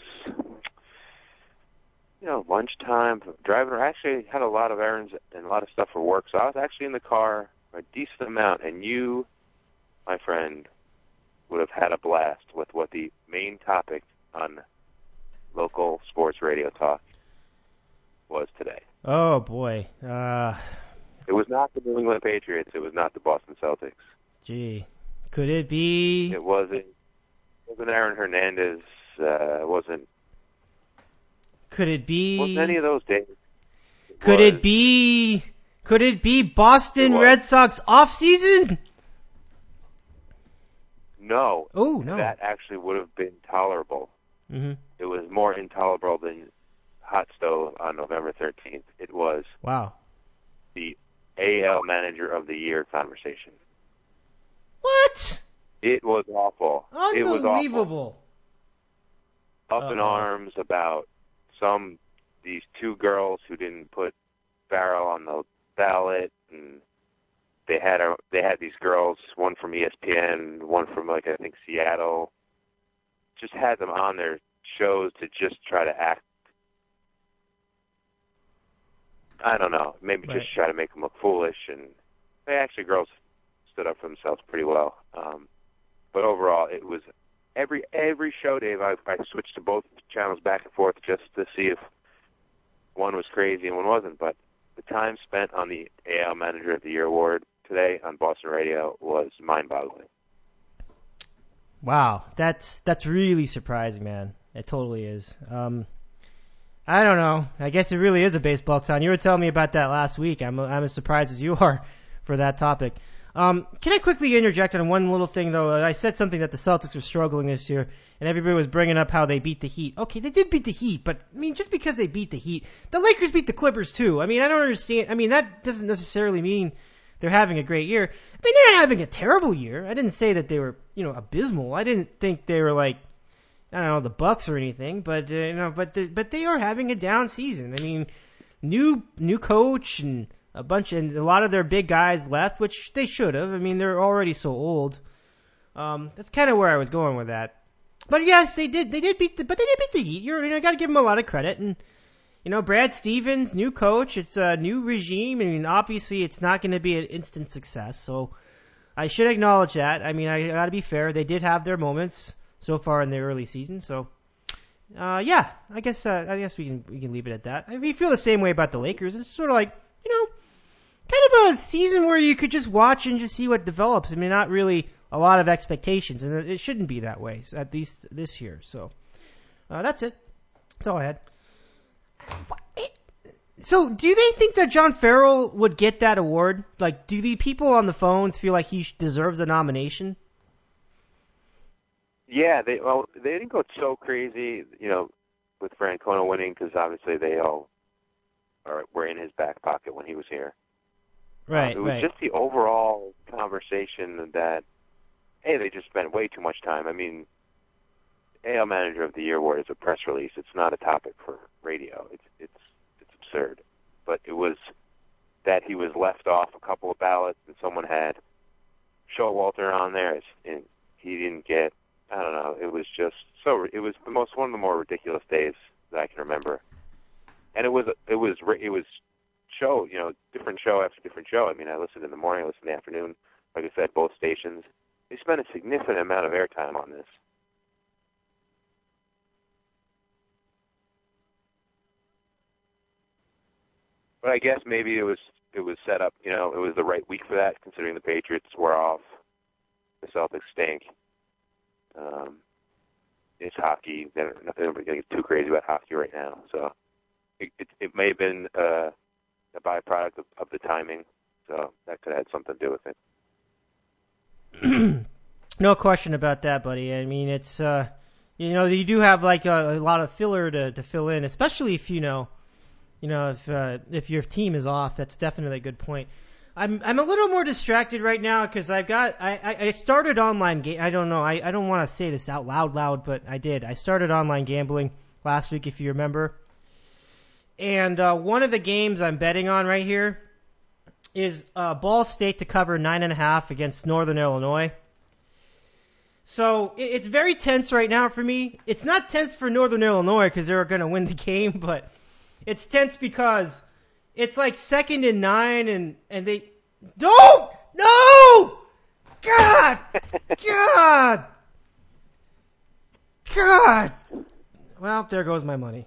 lunchtime driving. I actually had a lot of errands and a lot of stuff for work, so I was actually in the car a decent amount, and you, my friend, would have had a blast with what the main topic on local sports radio talk was today. Oh, boy. It was not the New England Patriots. It was not the Boston Celtics. Gee. Could it be? It wasn't Aaron Hernandez. It wasn't. Could it be? Wasn't any of those days. Could it be Boston Red Sox off-season? No. Oh, no. That actually would have been tolerable. Mm-hmm. It was more intolerable than hot stove on November 13th. It was the AL Manager of the Year conversation. What? It was awful. It was Unbelievable. awful. Up in arms about these two girls who didn't put Farrell on the ballot, and they had these girls, one from ESPN, one from I think Seattle, just had them on their shows to just try to act. I don't know, maybe just try to make them look foolish, and girls stood up for themselves pretty well. But overall, it was every show, Dave. I switched to both channels back and forth just to see if one was crazy and one wasn't. But the time spent on the AL Manager of the Year award today on Boston radio was mind-boggling. Wow, that's really surprising, man. It totally is. I don't know. I guess it really is a baseball town. You were telling me about that last week. I'm as surprised as you are for that topic. Can I quickly interject on one little thing, though? I said something that the Celtics were struggling this year, and everybody was bringing up how they beat the Heat. Okay, they did beat the Heat, but, just because they beat the Heat, the Lakers beat the Clippers, too. I don't understand. that doesn't necessarily mean they're having a great year. They're not having a terrible year. I didn't say that they were, abysmal. I didn't think they were like, I don't know, the Bucks or anything, but but they are having a down season. New coach and a lot of their big guys left, which they should have. They're already so old. That's kind of where I was going with that. But yes, they did beat the Heat. You got to give them a lot of credit. And Brad Stevens, new coach, it's a new regime. Obviously it's not going to be an instant success. So I should acknowledge that. I got to be fair. They did have their moments so far in the early season. So I guess we can leave it at that. I feel the same way about the Lakers. It's sort of like kind of a season where you could just watch and just see what develops. Not really a lot of expectations, and it shouldn't be that way, at least this year. So that's it. That's all I had. So do they think that John Farrell would get that award? Like, do the people on the phones feel like he deserves the nomination? Yeah, they didn't go so crazy, with Francona winning, because obviously they all were in his back pocket when he was here. Right, it was just the overall conversation that, hey, they just spent way too much time. AL Manager of the Year award is a press release. It's not a topic for radio. It's absurd. But it was that he was left off a couple of ballots, and someone had Showalter on there, and he didn't get. I don't know. It was just so. It was one of the more ridiculous days that I can remember, and it was show, different show after different show. I listened in the morning, I listened in the afternoon. Like I said, both stations. They spent a significant amount of airtime on this. But I guess maybe it was set up. It was the right week for that, considering the Patriots were off, the Celtics stink. It's hockey. Nobody's going to get too crazy about hockey right now. So it may have been a byproduct of the timing. So that could have had something to do with it. No question about that, buddy. I mean, it's you do have like a lot of filler to fill in, especially if if your team is off. That's definitely a good point. I'm a little more distracted right now because I started online game. I don't know. I don't want to say this out loud, but I did. I started online gambling last week, if you remember. And one of the games I'm betting on right here is Ball State to cover 9.5 against Northern Illinois. So it's very tense right now for me. It's not tense for Northern Illinois because they're going to win the game, but it's tense because it's like 2nd and 9, and they don't. No, God. Well, there goes my money.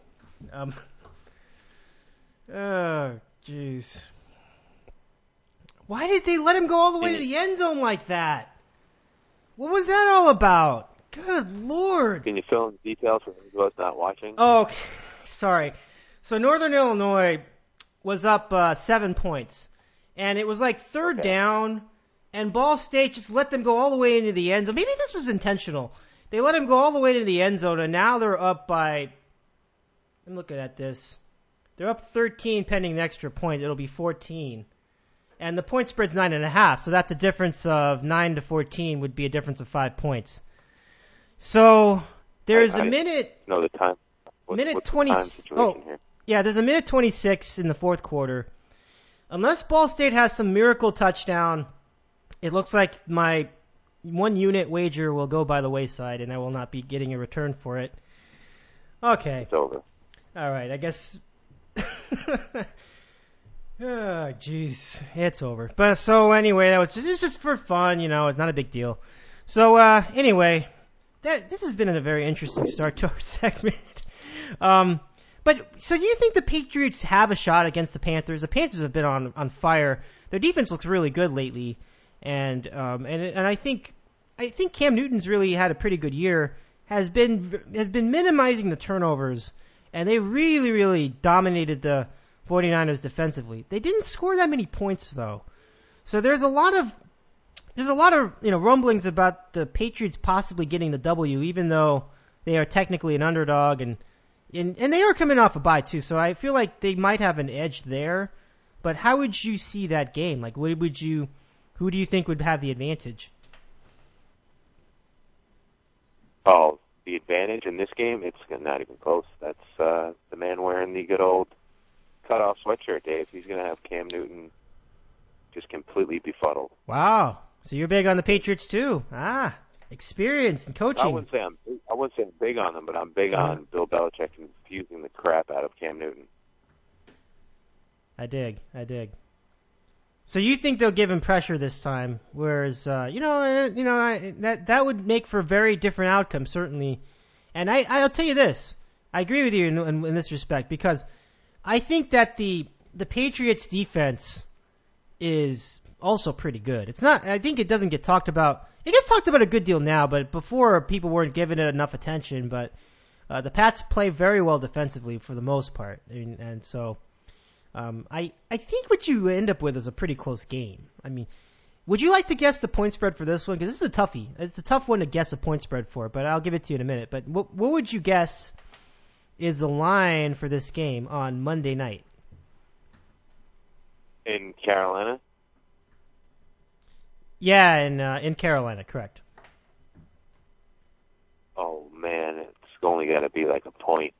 Oh, jeez. Why did they let him go all the way to the end zone like that? What was that all about? Good Lord. Can you fill in the details for those not watching? Oh, okay. Sorry. So Northern Illinois was up 7 points, and it was like third down, and Ball State just let them go all the way into the end zone. Maybe this was intentional. They let him go all the way to the end zone, and now they're up by, I'm looking at this, they're up 13 pending the extra point. It'll be 14. And the point spread's 9.5, so that's a difference of 9 to 14 would be a difference of 5 points. So there's a minute. No, the time. Minute 20. Here? Yeah, there's a minute 26 in the fourth quarter. Unless Ball State has some miracle touchdown, it looks like my 1 unit wager will go by the wayside, and I will not be getting a return for it. Okay. It's over. All right, I guess. Oh, jeez, it's over. But so anyway, it's just for fun, it's not a big deal. So anyway, this has been a very interesting start to our segment. But so do you think the Patriots have a shot against the Panthers? The Panthers have been on fire. Their defense looks really good lately, and I think Cam Newton's really had a pretty good year. Has been minimizing the turnovers, and they really dominated the 49ers defensively. They didn't score that many points though. So there's a lot of rumblings about the Patriots possibly getting the W, even though they are technically an underdog, and they are coming off a bye too. So I feel like they might have an edge there. But how would you see that game? Like, who do you think would have the advantage? Oh, the advantage in this game? It's not even close. That's the man wearing the good old cut-off sweatshirt, Dave. He's going to have Cam Newton just completely befuddled. Wow. So you're big on the Patriots too? Experience and coaching. I wouldn't say I'm big on them, but I'm big on Bill Belichick infusing the crap out of Cam Newton. I dig. So you think they'll give him pressure this time, whereas that would make for a very different outcome, certainly. And I'll tell you this, I agree with you in this respect, because I think that the Patriots defense is also pretty good. It's not. I think it doesn't get talked about. It gets talked about a good deal now, but before people weren't giving it enough attention. But the Pats play very well defensively for the most part, and so I think what you end up with is a pretty close game. I mean, would you like to guess the point spread for this one? Because this is a toughie. It's a tough one to guess a point spread for, but I'll give it to you in a minute. But what would you guess is the line for this game on Monday night? In Carolina? Yeah, in Carolina, correct. Oh, man, it's only got to be like a point.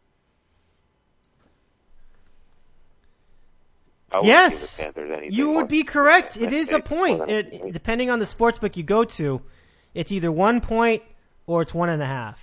Yes, you would be correct. It is a point. Depending on the sportsbook you go to, it's either 1 point or it's 1.5.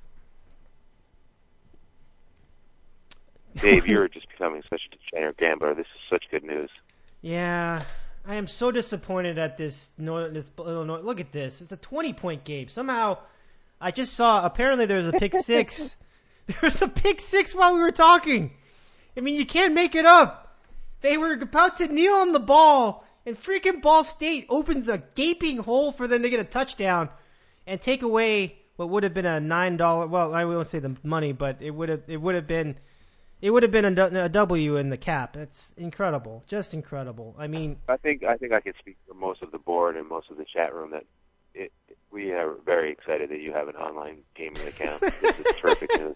Dave, you're just becoming such a degenerate gambler. This is such good news. Yeah, I am so disappointed at this Illinois. Look at this. It's a 20-point game. Somehow, I just saw, apparently there's a pick six. There was a pick six while we were talking. I mean, you can't make it up. They were about to kneel on the ball, and freaking Ball State opens a gaping hole for them to get a touchdown and take away what would have been a $9. Well, I won't say the money, but it would have been a W in the cap. It's incredible, just incredible. I mean, I think I can speak for most of the board and most of the chat room that we are very excited that you have an online gaming account. This is terrific news.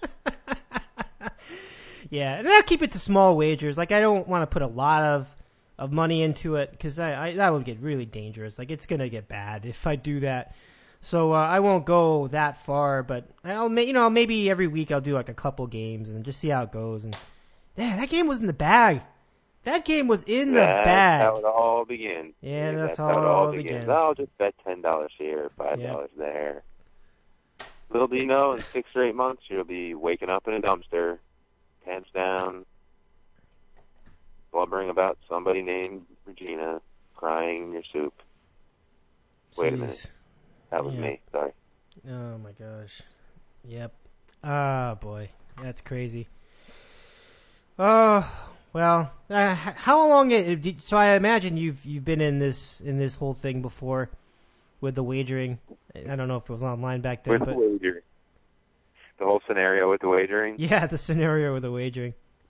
Yeah, and I'll keep it to small wagers. Like, I don't want to put a lot of money into it because that would get really dangerous. Like, it's gonna get bad if I do that. So I won't go that far, but maybe every week I'll do like a couple games and just see how it goes. And yeah, that game was in the bag. That game was in the bag. That's how it all begins. Yeah, that's how it all begins. I'll just bet $10 here, $5 there. Little do you know, in 6 or 8 months, you'll be waking up in a dumpster, pants down, blubbering about somebody named Regina, crying in your soup. Wait a minute. That was me. Sorry. Oh, my gosh. Yep. Oh, boy. That's crazy. Oh, well, how long? So I imagine you've been in this whole thing before with the wagering. I don't know if it was online back then. With the wagering. The whole scenario with the wagering? Yeah, the scenario with the wagering.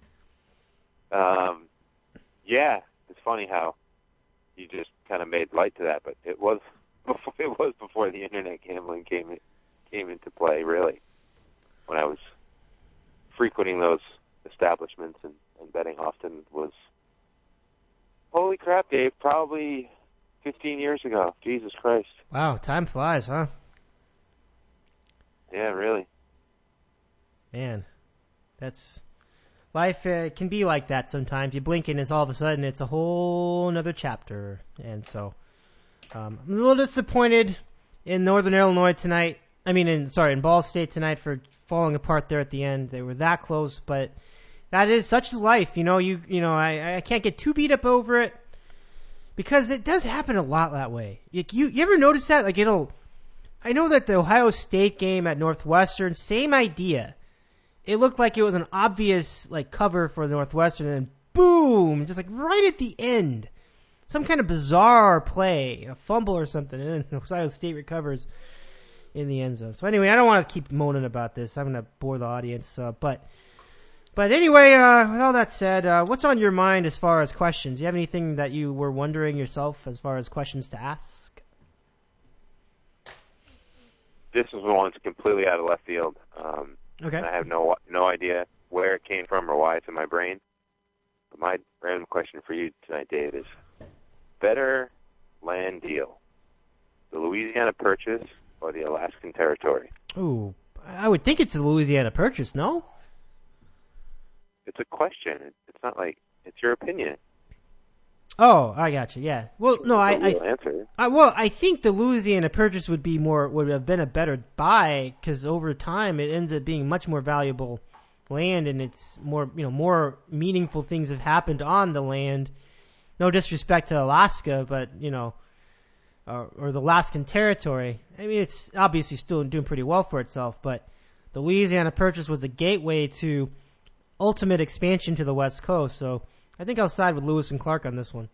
Yeah, it's funny how you just kind of made light to that, but it was before the internet gambling came into play, really, when I was frequenting those establishments and betting often. Was, holy crap, Dave, probably 15 years ago. Jesus Christ. Wow, time flies, huh? Yeah, really. Man, that's life. Can be like that sometimes. You blink and it's all of a sudden it's a whole another chapter. And so I'm a little disappointed in Northern Illinois tonight. In Ball State tonight for falling apart there at the end. They were that close, but that is such is life. I can't get too beat up over it because it does happen a lot that way. You ever notice that? Like I know that the Ohio State game at Northwestern, same idea. It looked like it was an obvious cover for Northwestern, and then boom, just right at the end, some kind of bizarre play, a fumble or something, and then Ohio State recovers in the end zone. So anyway, I don't want to keep moaning about this. I'm going to bore the audience, but anyway, with all that said, what's on your mind as far as questions? Do you have anything that you were wondering yourself as far as questions to ask? This is one that's completely out of left field. Okay. I have no idea where it came from or why it's in my brain. But my random question for you tonight, Dave, is better land deal, the Louisiana Purchase or the Alaskan Territory? Ooh, I would think it's the Louisiana Purchase, no? It's a question. It's not like it's your opinion. Oh, I got you. Yeah. Well, no, answer. I think the Louisiana Purchase would have been a better buy because over time it ends up being much more valuable land, and it's more meaningful things have happened on the land. No disrespect to Alaska, but or the Alaskan Territory. I mean, it's obviously still doing pretty well for itself, but the Louisiana Purchase was the gateway to ultimate expansion to the West Coast. So I think I'll side with Lewis and Clark on this one.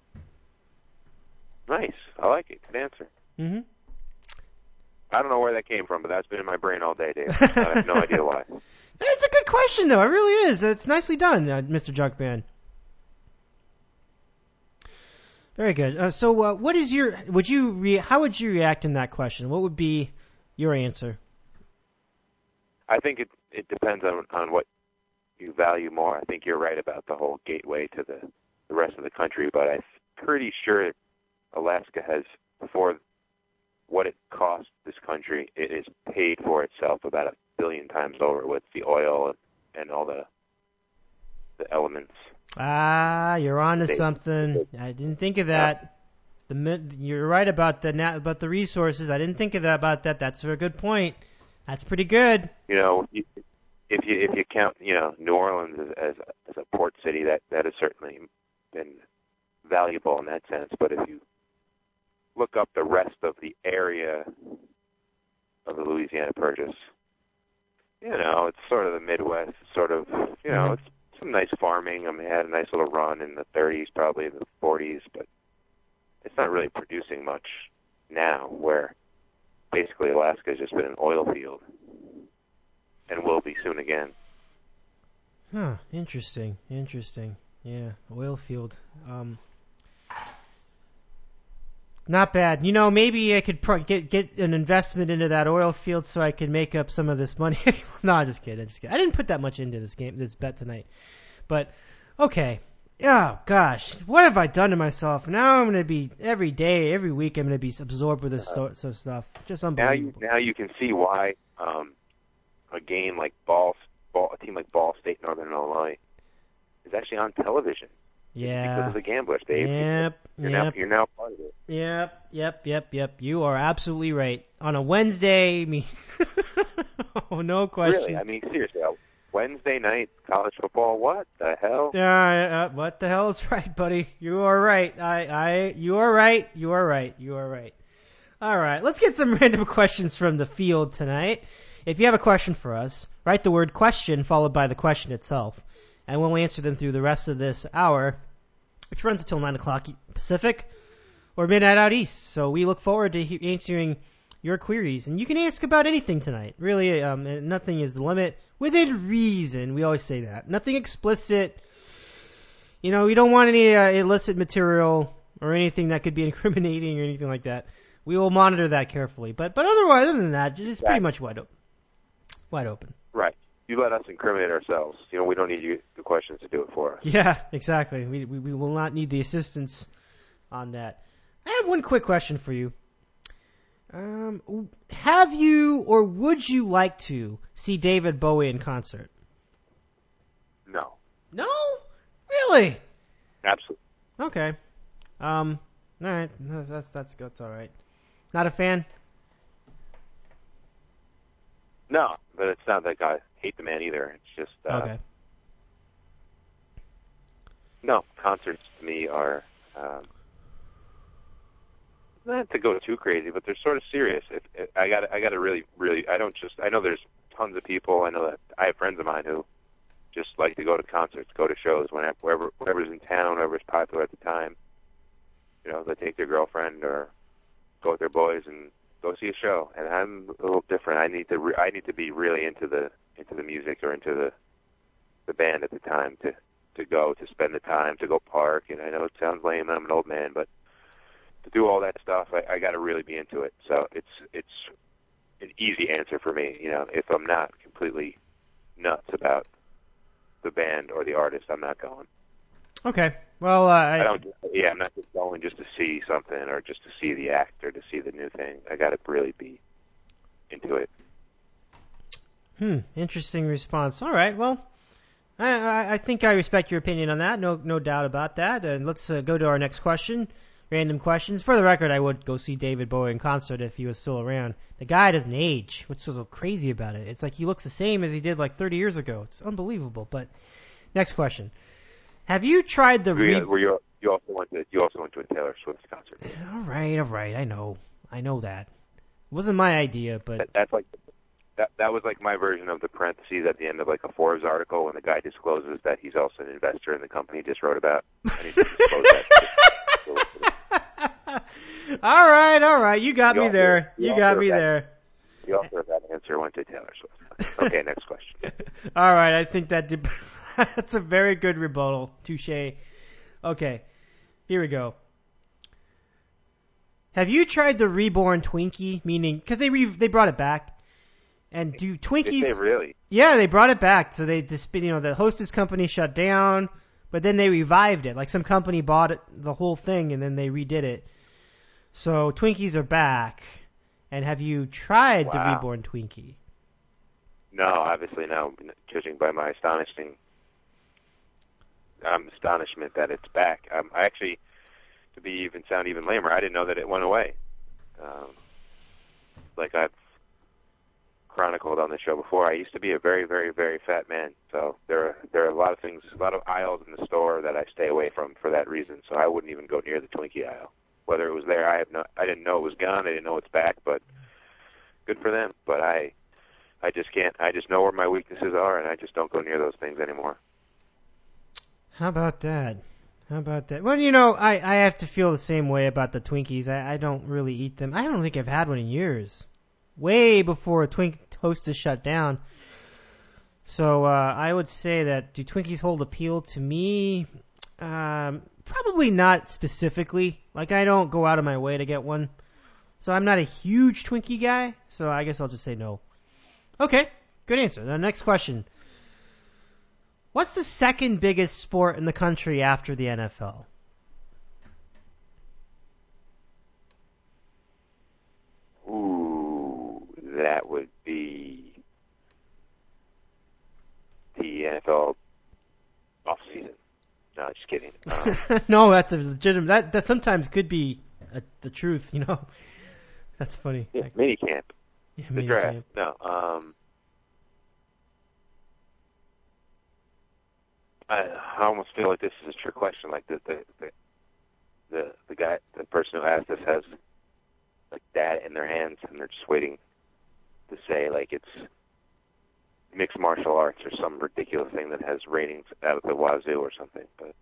Nice. I like it. Good answer. Mm-hmm. I don't know where that came from, but that's been in my brain all day, Dave. I have no idea why. It's a good question, though. It really is. It's nicely done, Mr. Junkman. Very good. So, what is your? How would you react in that question? What would be your answer? I think it depends on what you value more. I think you're right about the whole gateway to the rest of the country, but I'm pretty sure Alaska has, for what it costs this country, it is paid for itself about 1 billion times over with the oil and all the elements. Ah, you're on to something. I didn't think of that. You're right about the resources. I didn't think of that about that. That's a good point. That's pretty good. If you count, New Orleans as a port city, that has certainly been valuable in that sense. But if you look up the rest of the area of the Louisiana Purchase, it's sort of the Midwest. Sort of, it's some nice farming. I mean, it had a nice little run in the 30s, probably in the 40s, but it's not really producing much now, where basically Alaska has just been an oil field. And will be soon again. Huh. Interesting. Yeah. Oil field. Not bad. You know, maybe I could get an investment into that oil field so I could make up some of this money. No, I'm just kidding. I didn't put that much into this bet tonight. But, okay. Oh, gosh. What have I done to myself? Now I'm going to be, every day, every week, I'm going to be absorbed with this sort of stuff. Just unbelievable. Now you can see why a game like a team like Ball State Northern Illinois is actually on television. Yeah. Because of the gamblers, Dave. Yep. You're now part of it. Yep. You are absolutely right. On a Wednesday, oh, no question. Really? I mean, seriously, Wednesday night college football, what the hell? What the hell is right, buddy? You are right. You are right. You are right. All right, let's get some random questions from the field tonight. If you have a question for us, write the word question followed by the question itself, and we'll answer them through the rest of this hour, which runs until 9 o'clock Pacific or midnight out east. So we look forward to answering your queries. And you can ask about anything tonight. Really, nothing is the limit. Within reason, we always say that. Nothing explicit. You know, we don't want any illicit material or anything that could be incriminating or anything like that. We will monitor that carefully. But other than that, it's pretty much wide open. Right. You let us incriminate ourselves. You know, we don't need the questions to do it for us. Yeah, exactly. We will not need the assistance on that. I have one quick question for you. Have you or would you like to see David Bowie in concert? No. No? Really? Absolutely. Okay. All right. That's all right. Not a fan? No, but it's not like I hate the man either. It's just okay. No, concerts to me are not to go too crazy, but they're sort of serious. I got to really. I know there's tons of people. I know that I have friends of mine who just like to go to concerts, go to shows wherever's in town, wherever's popular at the time. You know, they take their girlfriend or go with their boys and go see a show. And I'm a little different. I need to be really into the music or into the band at the time to go, to spend the time, to go park. And I know it sounds lame, I'm an old man, but to do all that stuff, I got to really be into it. So it's an easy answer for me. You know, if I'm not completely nuts about the band or the artist, I'm not going. Okay. Well, I'm not just going just to see something or just to see the act or to see the new thing. I got to really be into it. Interesting response. All right. Well, I think I respect your opinion on that. No doubt about that. And let's go to our next question. Random questions. For the record, I would go see David Bowie in concert if he was still around. The guy doesn't age. What's so crazy about it? It's like he looks the same as he did like 30 years ago. It's unbelievable. But next question. Have you tried the you also went to a Taylor Swift concert? All right. I know that. It wasn't my idea, but that's like that was like my version of the parentheses at the end of like a Forbes article when the guy discloses that he's also an investor in the company he just wrote about. And he just disclosed that. All right. You got me there. You also heard that answer went to Taylor Swift. Okay, next question. All right, I think that's a very good rebuttal. Touche. Okay, here we go. Have you tried the Reborn Twinkie? Meaning, because they brought it back, and do Twinkies? Did they really? Yeah, they brought it back. So the Hostess company shut down, but then they revived it. Like some company bought it, the whole thing, and then they redid it. So Twinkies are back. And have you tried the Reborn Twinkie? No, obviously no. Judging by my astonishment that it's back. I actually, to sound even lamer, I didn't know that it went away. Like I've chronicled on the show before, I used to be a very, very, very fat man. So there are a lot of things, a lot of aisles in the store that I stay away from for that reason. So I wouldn't even go near the Twinkie aisle. Whether it was there, I didn't know it was gone. I didn't know it's back, but good for them. But I just can't. I just know where my weaknesses are, and I just don't go near those things anymore. How about that? Well, you know, I have to feel the same way about the Twinkies. I don't really eat them. I don't think I've had one in years. Way before Hostess shut down. So I would say that do Twinkies hold appeal to me? Probably not specifically. Like, I don't go out of my way to get one. So I'm not a huge Twinkie guy, so I guess I'll just say no. Okay, good answer. The next question. What's the second biggest sport in the country after the NFL? Ooh, that would be the NFL off-season. No, just kidding. No, that's a legitimate. That sometimes could be the truth, you know. That's funny. Yeah, mini camp. Yeah, the mini draft. camp. No. I almost feel like this is a trick question. Like the guy, the person who asked this has like that in their hands, and they're just waiting to say like it's mixed martial arts or some ridiculous thing that has ratings out of the wazoo or something. But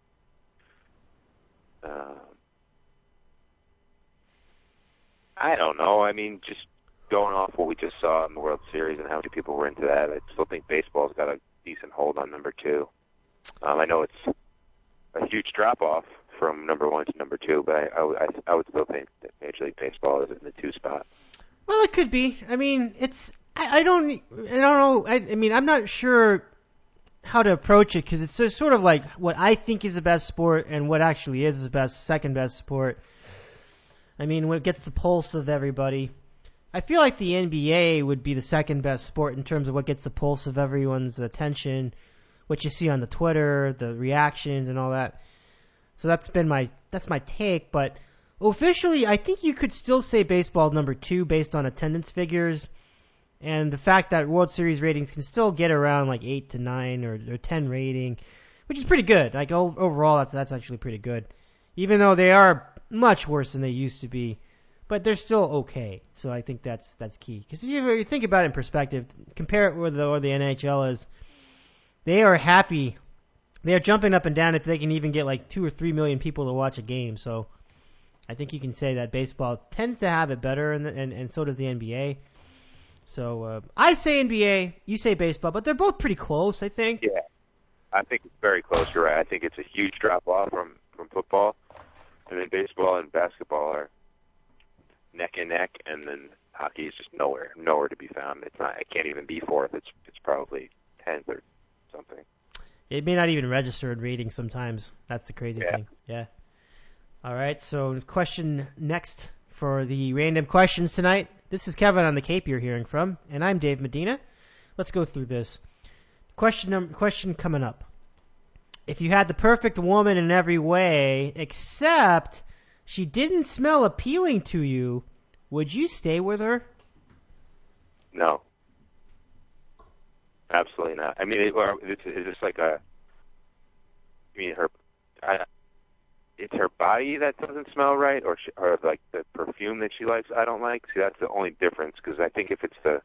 I don't know. I mean, just going off what we just saw in the World Series and how many people were into that, I still think baseball's got a decent hold on number 2. I know it's a huge drop-off from number 1 to number 2, but I would still think that Major League Baseball is in the 2 spot. Well, it could be. I mean, it's I don't know. I mean, I'm not sure how to approach it because it's sort of like what I think is the best sport and what actually is the second best sport. I mean, when it gets the pulse of everybody, I feel like the NBA would be the second best sport in terms of what gets the pulse of everyone's attention, what you see on the Twitter, the reactions and all that. So that's my take, but officially I think you could still say baseball is number 2 based on attendance figures and the fact that World Series ratings can still get around like 8 to 9 or 10 rating, which is pretty good. Like overall that's actually pretty good. Even though they are much worse than they used to be, but they're still okay. So I think that's key. Because if you think about it in perspective, compare it with the NHL is, they are happy. They are jumping up and down if they can even get like 2 or 3 million people to watch a game. So I think you can say that baseball tends to have it better, and so does the NBA. So I say NBA, you say baseball, but they're both pretty close, I think. Yeah, I think it's very close. You're right. I think it's a huge drop-off from football. And then baseball and basketball are neck and neck, and then hockey is just nowhere to be found. It's not. It can't even be 4th. It's probably 10th or something. It may not even register in ratings sometimes. That's the crazy thing. Yeah. All right. So question next for the random questions tonight. This is Kevin on the Cape you're hearing from, and I'm Dave Medina. Let's go through this. Question coming up. If you had the perfect woman in every way, except she didn't smell appealing to you, would you stay with her? No. Absolutely not. I mean, is this like a? I mean, it's her body that doesn't smell right, or like the perfume that she likes. I don't like. See, that's the only difference. Because I think if it's the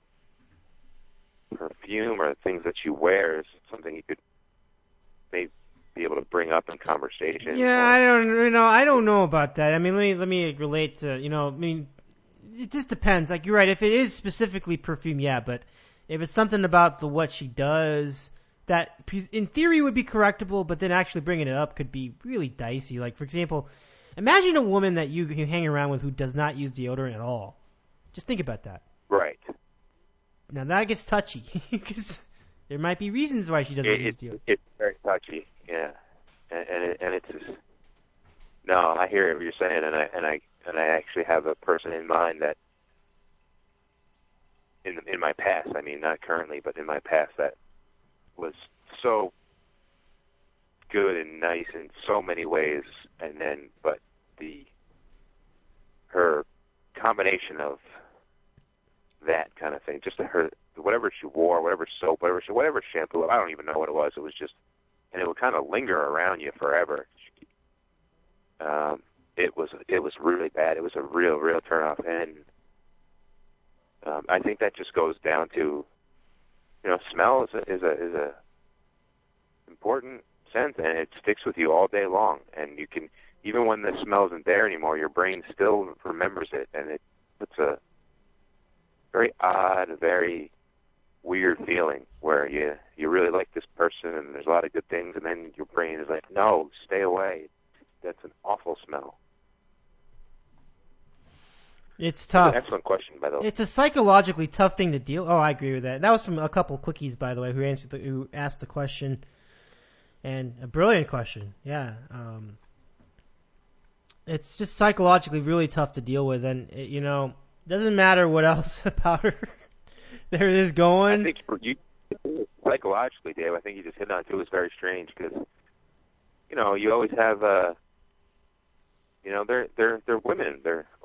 perfume or the things that she wears, something you could maybe be able to bring up in conversation. Yeah, I don't know about that. I mean, let me relate to, I mean, it just depends. Like, you're right. If it is specifically perfume, yeah, but if it's something about what she does that in theory would be correctable, but then actually bringing it up could be really dicey. Like, for example, imagine a woman that you hang around with who does not use deodorant at all. Just think about that. Right. Now that gets touchy because there might be reasons why she doesn't use deodorant. It's very touchy, yeah, and it's just, no. I hear what you're saying, and I actually have a person in mind that in my past. I mean, not currently, but in my past, that was so good and nice in so many ways, but her combination of that kind of thing, just her, whatever she wore, whatever soap, whatever shampoo, I don't even know what it was. It was just, and it would kind of linger around you forever. It was really bad. It was a real turnoff, and I think that just goes down to, smell is a important sense, and it sticks with you all day long. And you can, even when the smell isn't there anymore, your brain still remembers it, and it puts a very odd, very weird feeling feeling where you really like this person and there's a lot of good things, and then your brain is like, no, stay away. That's an awful smell. It's tough. That's an excellent question, by the way. It's a psychologically tough thing to deal. Oh, I agree with that. That was from a couple quickies, by the way, who asked the question, and a brilliant question. Yeah, it's just psychologically really tough to deal with, and it doesn't matter what else about her there is going. I think you psychologically, Dave. I think you just hit on it too. It's very strange because you always have they're women.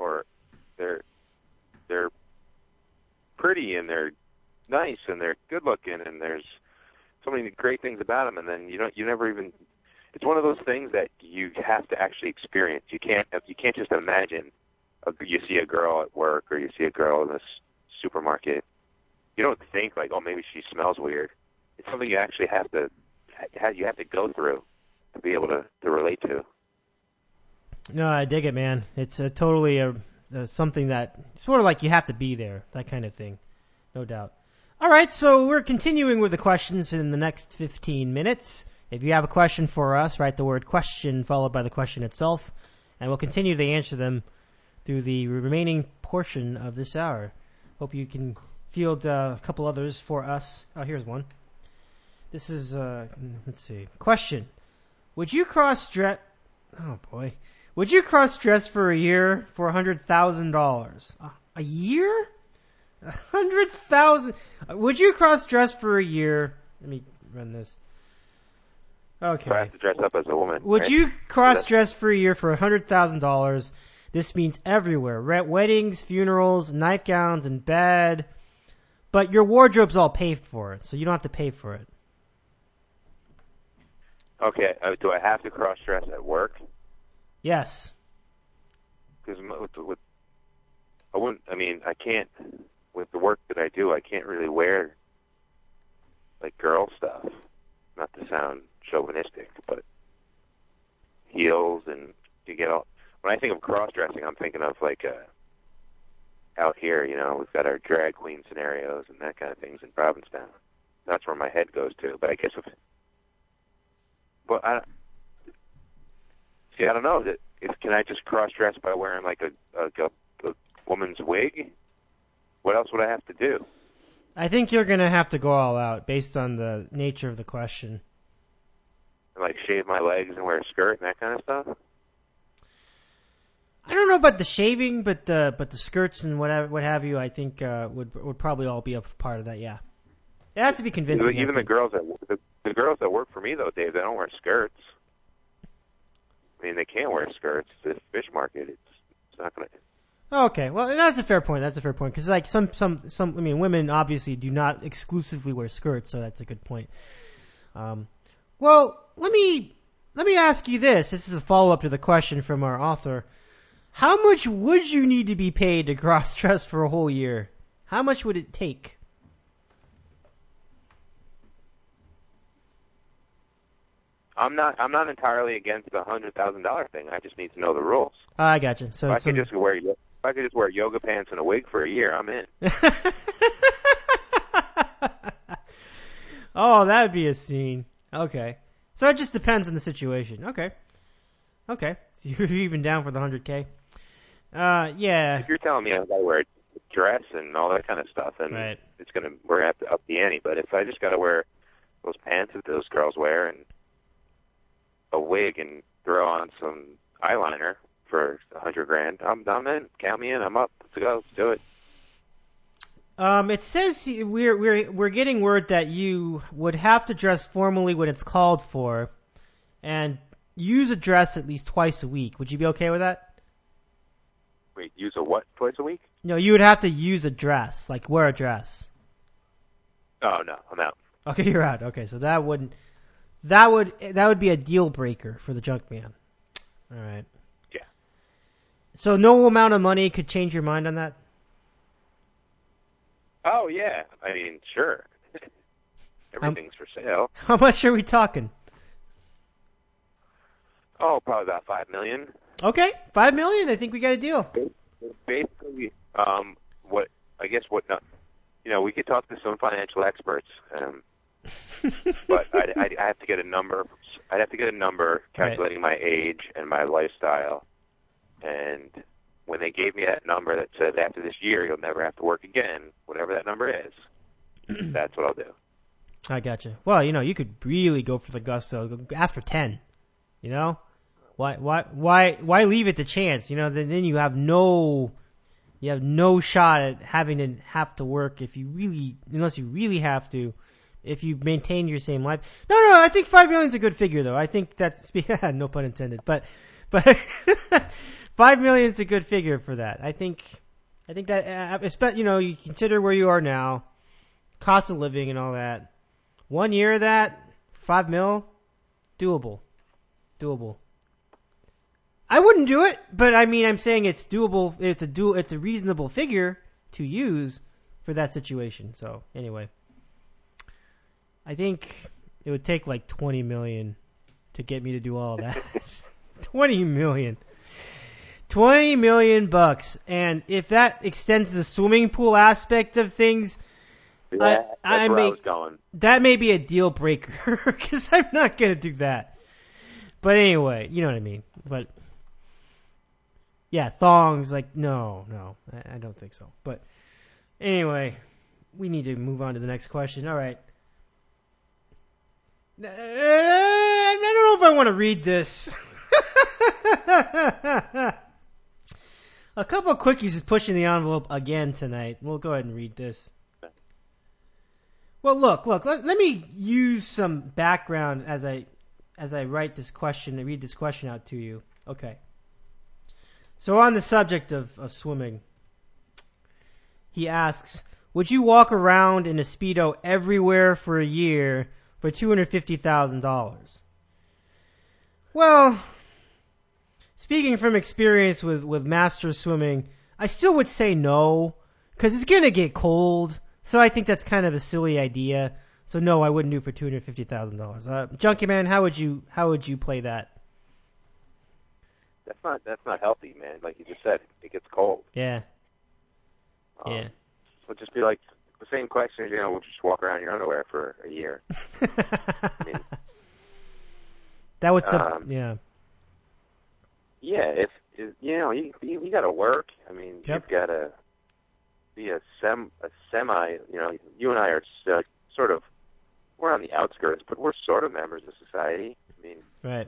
They're pretty and they're nice and they're good looking and there's so many great things about them, and then you never even. It's one of those things that you have to actually experience. You can't just imagine. You see a girl at work or you see a girl in this supermarket. You don't think like, oh, maybe she smells weird. It's something you actually have to go through to be able to relate to. No, I dig it, man. It's totally something that sort of like you have to be there, that kind of thing, no doubt. All right, so we're continuing with the questions in the next 15 minutes. If you have a question for us, write the word question followed by the question itself, and we'll continue to answer them through the remaining portion of this hour. Hope you can field a couple others for us. Oh, here's one. This is, let's see. Question. Would you cross-dress... Oh, boy. Would you cross-dress for a year for $100,000? A year? $100,000. Would you cross-dress for a year? Let me run this. Okay. So I have to dress up as a woman. Would right? you cross-dress for a year for $100,000? This means everywhere. Weddings, funerals, nightgowns, and bed. But your wardrobe's all paid for, so you don't have to pay for it. Okay. Do I have to cross-dress at work? Yes. Because I can't, with the work that I do, I can't really wear, like, girl stuff. Not to sound chauvinistic, but heels and you get all... When I think of cross-dressing, I'm thinking of, like, out here, we've got our drag queen scenarios and that kind of things in Provincetown. That's where my head goes to. But I guess I don't know. Can I just cross-dress by wearing, like, a woman's wig? What else would I have to do? I think you're going to have to go all out based on the nature of the question. Like, shave my legs and wear a skirt and that kind of stuff? I don't know about the shaving, but the skirts and what have you, I think would probably all be a part of that. Yeah, it has to be convincing. Even the girls that work for me though, Dave, they don't wear skirts. I mean, they can't wear skirts. It's a fish market. It's not going to. Okay, well, that's a fair point. Because like some, women obviously do not exclusively wear skirts, so that's a good point. Well, let me ask you this. This is a follow up to the question from our author. How much would you need to be paid to cross-dress for a whole year? How much would it take? I'm not entirely against the $100,000 thing. I just need to know the rules. I gotcha. So if I could just wear yoga pants and a wig for a year, I'm in. Oh, that would be a scene. Okay. So it just depends on the situation. Okay. So you're even down for the $100K? Yeah. If you're telling me I gotta wear a dress and all that kind of stuff, then right. we're gonna have to up the ante. But if I just gotta wear those pants that those girls wear and a wig and throw on some eyeliner for $100,000, I'm in. Count me in. I'm up. Let's go. Let's do it. It says we're getting word that you would have to dress formally when it's called for, and use a dress at least twice a week. Would you be okay with that? Wait, use a what twice a week? No, you would have to use a dress, like wear a dress. Oh no, I'm out. Okay, you're out. Okay, so that would be a deal breaker for the junk man. All right. Yeah. So no amount of money could change your mind on that? Oh yeah, I mean sure. Everything's for sale. How much are we talking? Oh, probably about $5 million. Okay, $5 million. I think we got a deal. Basically, we could talk to some financial experts, but I have to get a number. I'd have to get a number calculating my age and my lifestyle. And when they gave me that number that says after this year you'll never have to work again, whatever that number is, that's what I'll do. I gotcha. Well, you could really go for the gusto. Ask for 10. Why leave it to chance? Then you have no shot at having to work unless you really have to. If you maintain your same life. No, I think $5 million is a good figure, though. I think that's no pun intended, but $5 million is a good figure for that. I think that you consider where you are now, cost of living and all that. 1 year of that, $5 million, doable. I wouldn't do it, but I'm saying it's doable. It's a reasonable figure to use for that situation. So anyway. I think it would take like $20 million to get me to do all that. $20 million. $20 million bucks. And if that extends the swimming pool aspect of things, I was going. That may be a deal breaker because I'm not going to do that. But anyway, you know what I mean. But yeah, thongs, no, I don't think so. But anyway, we need to move on to the next question. All right. I don't know if I want to read this. A couple of quickies is pushing the envelope again tonight. We'll go ahead and read this. Well, look. Let me use some background as I write this question and read this question out to you. Okay. So on the subject of swimming, he asks, would you walk around in a Speedo everywhere for a year for $250,000? Well, speaking from experience with master swimming, I still would say no, because it's going to get cold. So I think that's kind of a silly idea. So no, I wouldn't do it for $250,000. Junkie Man, how would you play that? That's not healthy, man. Like you just said, it gets cold. Yeah. So it'd just be like the same question. We'll just walk around in your underwear for a year. That would yeah. Yeah, if you got to work. You've got to be a semi. You and I are sort of, we're on the outskirts, but we're sort of members of society. Right.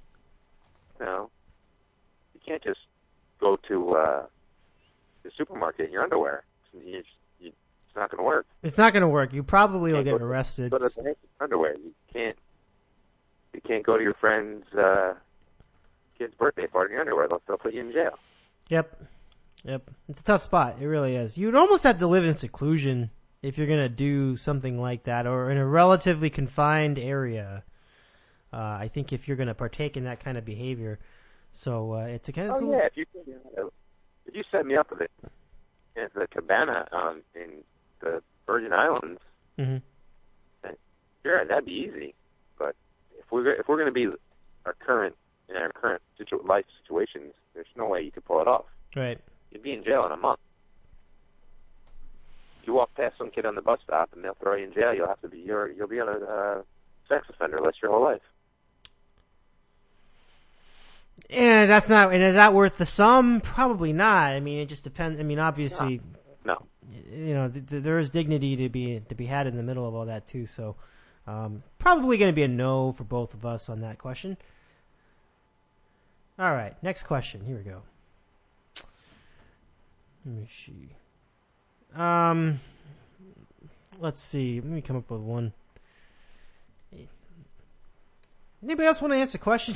You can't just go to the supermarket in your underwear. It's not going to work. It's not going to work. You probably will get arrested. But in underwear, you can't go to your friend's kid's birthday party in your underwear. They'll put you in jail. Yep. It's a tough spot. It really is. You'd almost have to live in seclusion if you're going to do something like that, or in a relatively confined area. I think if you're going to partake in that kind of behavior. So it's a kind of... Oh, yeah. If you set me up with it at the cabana in the Virgin Islands, sure, that'd be easy. But if we're going to be in our current life situations, there's no way you could pull it off. Right. You'd be in jail in a month. If you walk past some kid on the bus stop and they'll throw you in jail, you'll be on a sex offender list your whole life. And is that worth the sum? Probably not. It just depends. Obviously, no. There is dignity to be had in the middle of all that too. So, probably going to be a no for both of us on that question. All right, next question. Here we go. Let me see. Let's see. Let me come up with one. Anybody else want to answer the question?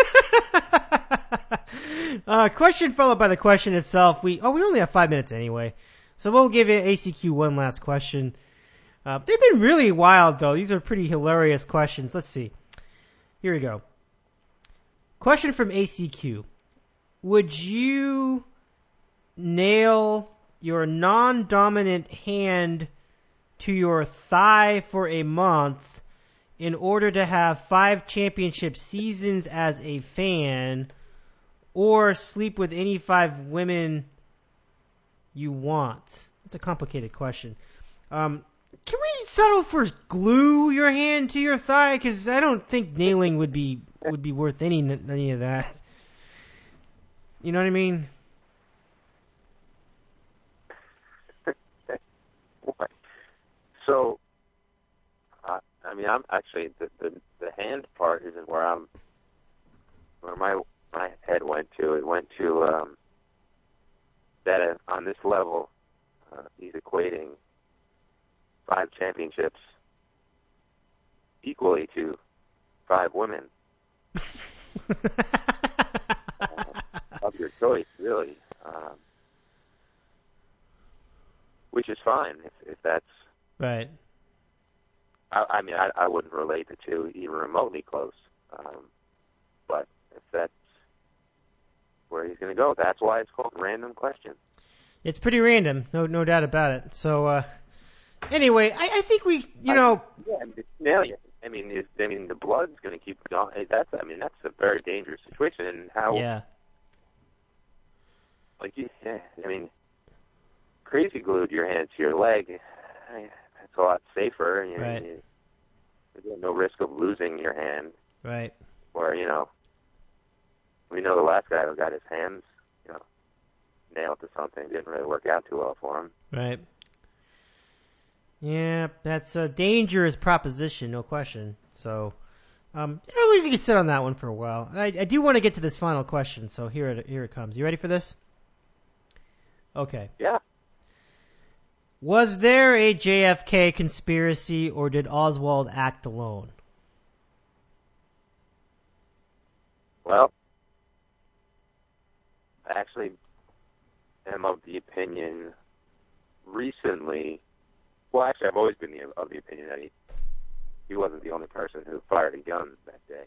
Question followed by the question itself. We only have 5 minutes anyway, so we'll give ACQ one last question. They've been really wild though. These are pretty hilarious questions. Let's see. Here we go. Question from ACQ: would you nail your non-dominant hand to your thigh for a month in order to have 5 championship seasons as a fan, or sleep with any 5 women you want? It's a complicated question. Can we settle for glue your hand to your thigh? Because I don't think nailing would be worth any of that. You know what I mean? So, I mean, I'm actually the hand part isn't where my head went to. It went to that on this level, he's equating 5 championships equally to 5 women of your choice, really, which is fine if that's right. I mean, I wouldn't relate the two even remotely close, but if that's where he's going to go, that's why it's called Random Question. It's pretty random, no doubt about it. So, anyway, I think we, Yeah, I mean, the blood's going to keep going. That's a very dangerous situation, and how. Yeah. I mean, crazy glued your hand to your leg. It's a lot safer. Right. There's no risk of losing your hand. Right. Or, we know the last guy who got his hands, nailed to something. Didn't really work out too well for him. Right. Yeah, that's a dangerous proposition, no question. So, we can sit on that one for a while. I do want to get to this final question, so here it comes. You ready for this? Okay. Yeah. Was there a JFK conspiracy, or did Oswald act alone? Well, I actually am of the opinion recently. Well, actually, I've always been of the opinion that he wasn't the only person who fired a gun that day.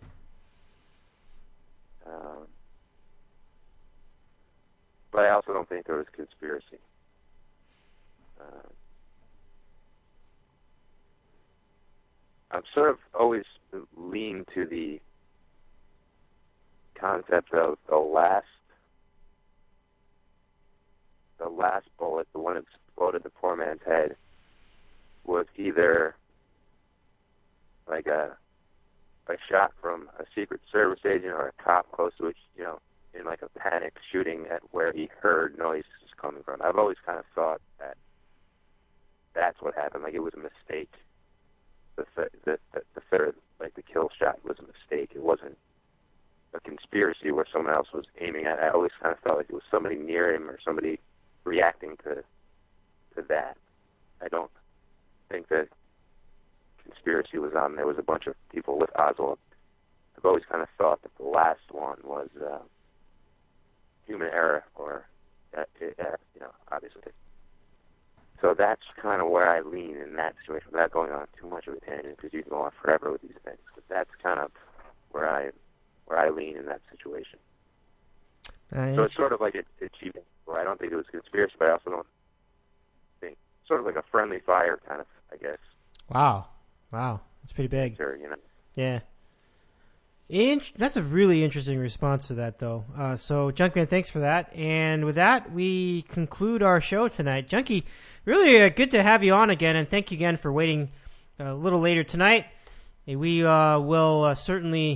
But I also don't think there was conspiracy. I'm sort of always lean to the concept of the last bullet, the one that exploded the poor man's head, was either like a shot from a Secret Service agent or a cop close to it, in like a panic shooting at where he heard noises coming from. I've always kind of thought that that's what happened. Like it was a mistake. The third, like the kill shot, was a mistake. It wasn't a conspiracy where someone else was aiming at it. I always kind of felt like it was somebody near him or somebody reacting to that. I don't think that conspiracy was on. There was a bunch of people with Oswald. I've always kind of thought that the last one was human error, or obviously. So that's kind of where I lean in that situation, without going on too much of a tangent, because you can go on forever with these things. But that's kind of where I lean in that situation. So it's sort of like achieving. Well, I don't think it was a conspiracy, but I also don't think sort of like a friendly fire kind of, I guess. Wow, that's pretty big. Sure, Yeah. That's a really interesting response to that, though. So, Junkman, thanks for that. And with that, we conclude our show tonight. Junkie, really good to have you on again, and thank you again for waiting a little later tonight. We will certainly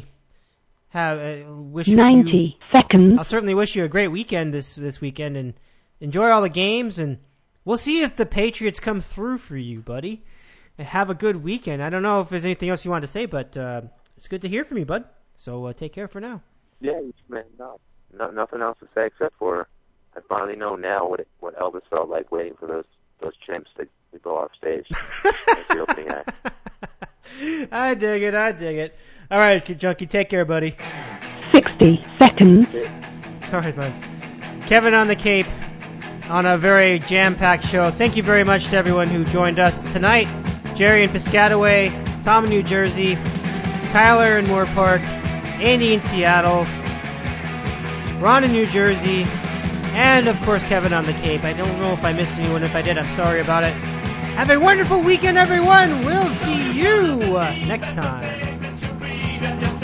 wish 90 seconds. I'll certainly wish you a great weekend this weekend, and enjoy all the games, and we'll see if the Patriots come through for you, buddy. And have a good weekend. I don't know if there's anything else you want to say, but it's good to hear from you, bud. So take care for now. Yeah, man. No, nothing else to say except for I finally know now what Elvis felt like waiting for those chimps to go off stage. That's the opening act. I dig it. All right, Junkie, take care, buddy. 60 seconds. All right, man. Kevin on the Cape on a very jam-packed show. Thank you very much to everyone who joined us tonight. Jerry in Piscataway, Tom in New Jersey, Tyler in Moore Park, Andy in Seattle, Ron in New Jersey, and of course Kevin on the Cape. I don't know if I missed anyone. If I did, I'm sorry about it. Have a wonderful weekend, everyone. We'll see you next time.